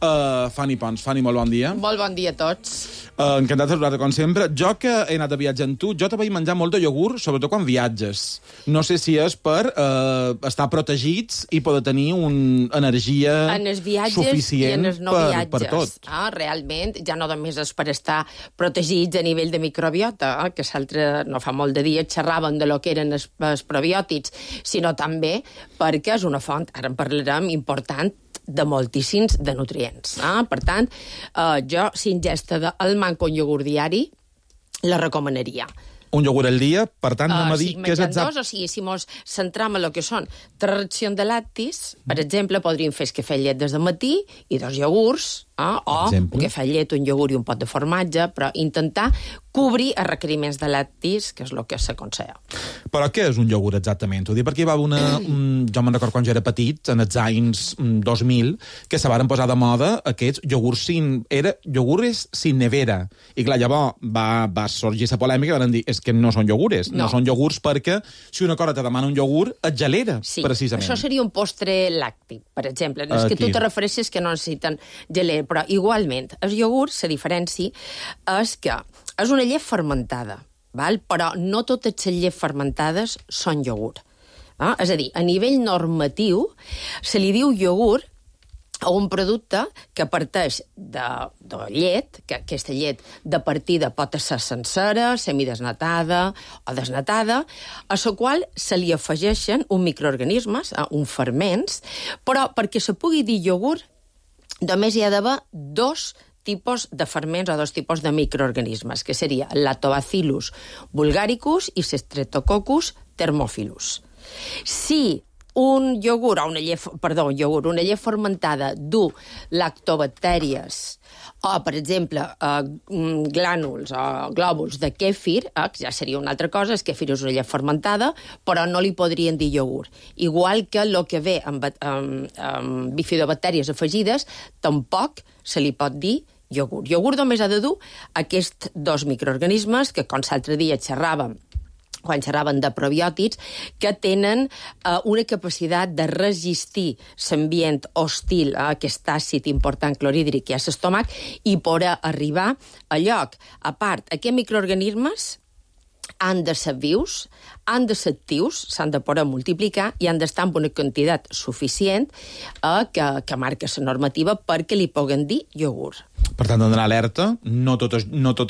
Fanny Pons. Fanny, molt bon dia. Molt bon dia a tots. Encantat de saludar-te, com sempre. Jo, que he anat a viatge amb tu, jo te vaig menjar molt de iogurt, sobretot quan viatges. No sé si és per estar protegits i poder tenir una energia suficient per tot. Realment, ja no només és per estar protegits a nivell de microbiota, que l'altre no fa molt de dies xerraven de lo que eren els probiòtics, sinó també perquè és una font, ara en parlarem, important de moltíssims de nutrients. Per tant, jo, si ingesta el manco un iogurt diari, la recomanaria. Un iogurt al dia, per tant, anem a dir que és exacte... O sigui, si ens centram en el que són 3 racions de lactis, per exemple, podríem fer el cafè llet des de matí i 2 iogurts, o un cafè llet, un iogurt i un pot de formatge, però intentar cobrir els requeriments de lactis, que és el que s'aconsella. Però què és un iogurt exactament? Ho dic perquè hi va haver jo me'n recordo quan jo era petit, en els anys 2000, que se varen posar de moda aquests iogurts iogures sin nevera. I clar, llavors va sorgir la polèmica i van dir, és que no són iogures. No són iogurts perquè si una cosa te demana un iogurt, et gelera, precisament. Això seria un postre làctic, per exemple. No és que tu te refereixes que no necessiten geler, però igualment, el iogurt, la diferència és que és una llet fermentada, però no totes les llets fermentades són iogurt. És a dir, a nivell normatiu, se li diu iogurt a un producte que parteix de llet, que aquesta llet de partida pot ser sencera, semidesnatada o desnatada, a la qual se li afegeixen uns microorganismes, uns ferments, però perquè se pugui dir iogurt, només hi ha d'haver 2 tipus de ferments o 2 tipus de microorganismes, que seria Lactobacillus bulgaricus i Streptococcus thermophilus. Si un iogurt, una llet fermentada du lactobactèries o, per exemple, glànuls o glòbuls de kèfir, que ja seria una altra cosa, el kèfir és una llet fermentada, però no li podrien dir iogurt. Igual que el que ve amb bifidobactèries afegides, tampoc se li pot dir iogurt. Iogurt només ha de dur aquests 2 microorganismes que, com l'altre dia quan xerraven de probiòtics, que tenen una capacitat de resistir l'ambient hostil a aquest àcid important clorhídric que hi ha a l'estómac i poder arribar a lloc. A part, aquests microorganismes han de ser vius, han de ser actius, s'han de poder multiplicar i han d'estar amb una quantitat suficient que marca la normativa perquè li puguen dir iogurt. Per tant, donar alerta, no totes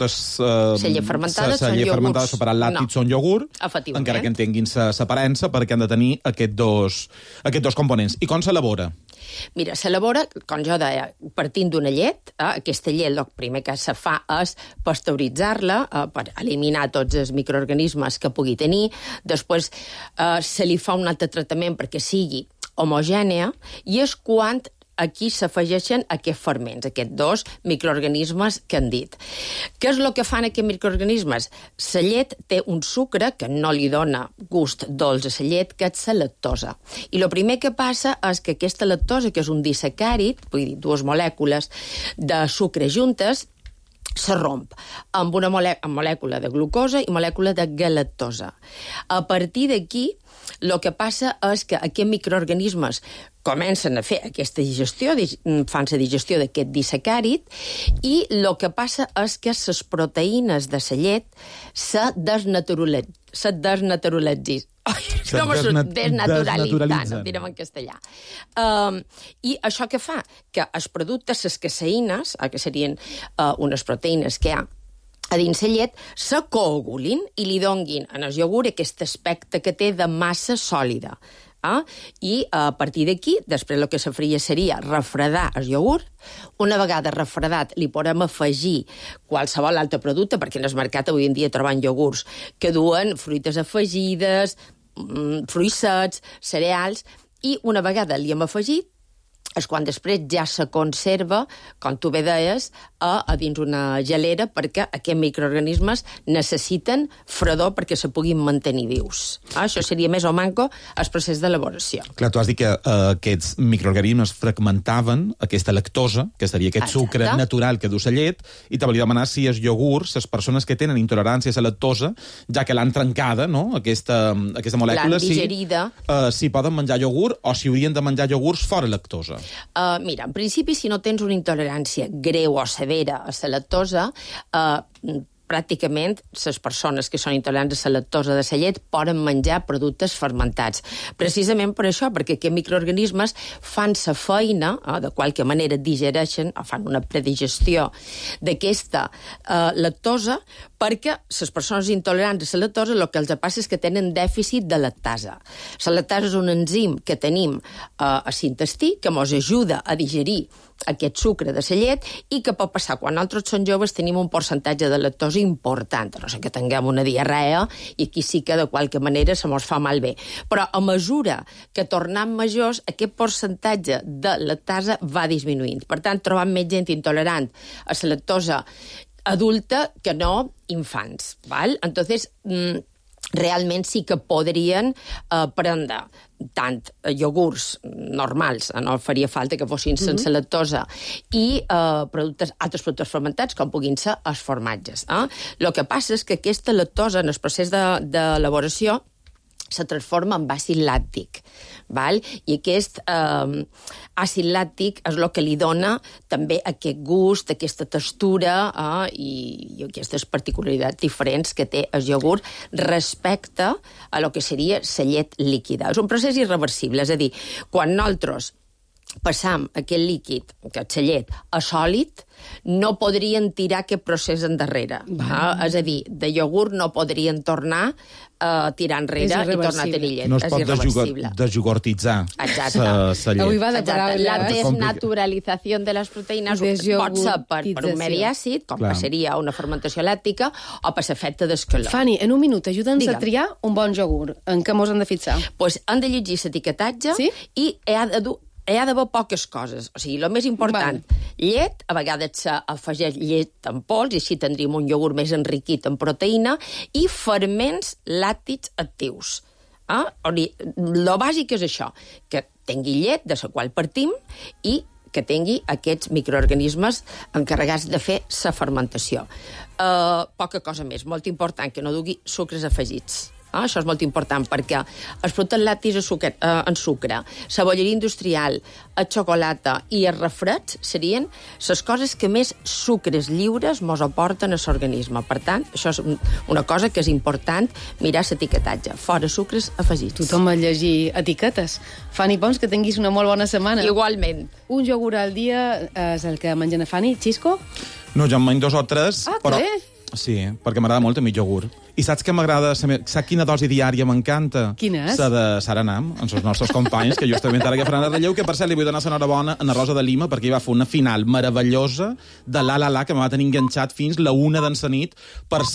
la llet fermentada són iogurts. Separat làctics són iogurt, encara que entenguin l'aparença, perquè han de tenir aquests dos components. I com s'elabora? Mira, s'elabora, com jo deia, partint d'una llet. Aquesta llet, el primer que se fa és pasteuritzar-la per eliminar tots els microorganismes que pugui tenir. Després se li fa un altre tractament perquè sigui homogènia i és quan aquí s'afegeixen aquests ferments, aquests 2 microorganismes que han dit. Què és el que fan aquests microorganismes? La llet té un sucre que no li dona gust dolç a la llet, que és la lactosa. I el primer que passa és que aquesta lactosa, que és un disacàrid, vull dir, 2 molècules de sucre juntes, se romp amb una molècula de glucosa i molècula de galactosa. A partir d'aquí, el que passa és que aquests microorganismes comencen a fer aquesta digestió, fan la digestió d'aquest disacàrid, i el que passa és que les proteïnes de la llet se desnaturalitzen, direm en castellà. I això què fa? Que els productes, les caseïnes, que serien unes proteïnes que hi ha a dins la llet, se coagulin i li donguin en el iogurt aquest aspecte que té de massa sòlida. I a partir d'aquí, després el que se faria seria refredar el iogurt. Una vegada refredat li podem afegir qualsevol altre producte, perquè en el mercat avui en dia trobem iogurts que duen fruites afegides, fruits secs, cereals, i una vegada li hem afegit, és quan després ja se conserva, com tu bé deies, a dins una gelera, perquè aquests microorganismes necessiten fredor perquè se puguin mantenir vius. Això seria més o manco el procés d'elaboració. Clar, tu has dit que aquests microorganismes fragmentaven aquesta lactosa, que seria aquest sucre natural que du la llet, i te volia demanar si els iogurts, les persones que tenen intolerància a la lactosa, ja que l'han trencada, no?, aquesta molècula, l'han digerida, si poden menjar iogurt o si haurien de menjar iogurts fora lactosa. Mira, en principi, si no tens una intolerància greu o severa a la lactosa, pràcticament les persones que són intolerants a la lactosa de la llet poden menjar productes fermentats. Precisament per això, perquè aquests microorganismes fan la feina, de qualque manera digereixen o fan una predigestió d'aquesta lactosa, perquè les persones intolerants a la lactosa el que els passa és que tenen dèficit de lactasa. La lactasa és un enzim que tenim a l'intestí que ens ajuda a digerir aquest sucre de la llet i que pot passar quan nosaltres som joves tenim un percentatge de lactosa important, a no ser que tinguem una diarrea i aquí sí que de qualque manera se mos fa malbé. Però a mesura que tornem majors aquest percentatge de lactasa va disminuint. Per tant, trobam més gent intolerant a la lactosa adulta que no infants. Val? Entonces, realment sí que podrien prendre tant iogurts normals, no faria falta que fossin sense lactosa, i altres productes fermentats, com puguin ser els formatges. El que passa és que aquesta lactosa, en el procés d'elaboració, se transforma en àcid làctic. Val? I aquest àcid làctic és el que li dona també aquest gust, aquesta textura i aquestes particularitats diferents que té el iogurt respecte a lo que seria la llet líquida. És un procés irreversible, és a dir, quan nosaltres passam aquest líquid, aquesta llet, a sòlid, no podrien tirar aquest procés endarrere. És a dir, de iogurt no podrien tornar a tirar enrere i tornar a tenir llet. No es pot desjogurtitzar la llet. La desnaturalització de les proteïnes pot ser per un medi àcid, com seria una fermentació làctica, o per l'efecte d'escaló. Fanny, en un minut, ajuda'ns a triar un bon iogurt. En què mos hem de fixar? Han de llegir l'etiquetatge i hi ha d'haver poques coses. O sigui, el més important, llet, a vegades s'afegeix llet en pols, i així tindríem un iogurt més enriquit en proteïna, i ferments làctics actius. Lo bàsic és això, que tingui llet, de la qual partim, i que tingui aquests microorganismes encarregats de fer la fermentació. Poca cosa més, molt important, que no dugui sucres afegits. Això és molt important perquè els productes làctics en sucre, la bolleria industrial, el xocolata i els refreds serien les coses que més sucres lliures mos aporten a l'organisme. Per tant, això és una cosa que és important mirar l'etiquetatge. Fora sucres afegits. Tothom va llegir etiquetes. Fanny Pons, que tinguis una molt bona setmana. Igualment. Un iogurt al dia és el que mengen a Fanny. Xisco? No, jo en menjo 2 o 3, però... Què? Sí, perquè m'agrada molt a mi iogurt. I saps què m'agrada? Saps quina dosi diària m'encanta? Quina és? La de Saranam, amb els nostres companys, que justament ara que faran el relleu, que per cert li vull donar l'enhorabona a la Rosa de Lima, perquè hi va fer una final meravellosa de La La La, que me va tenir enganxat fins la 1 de la nit per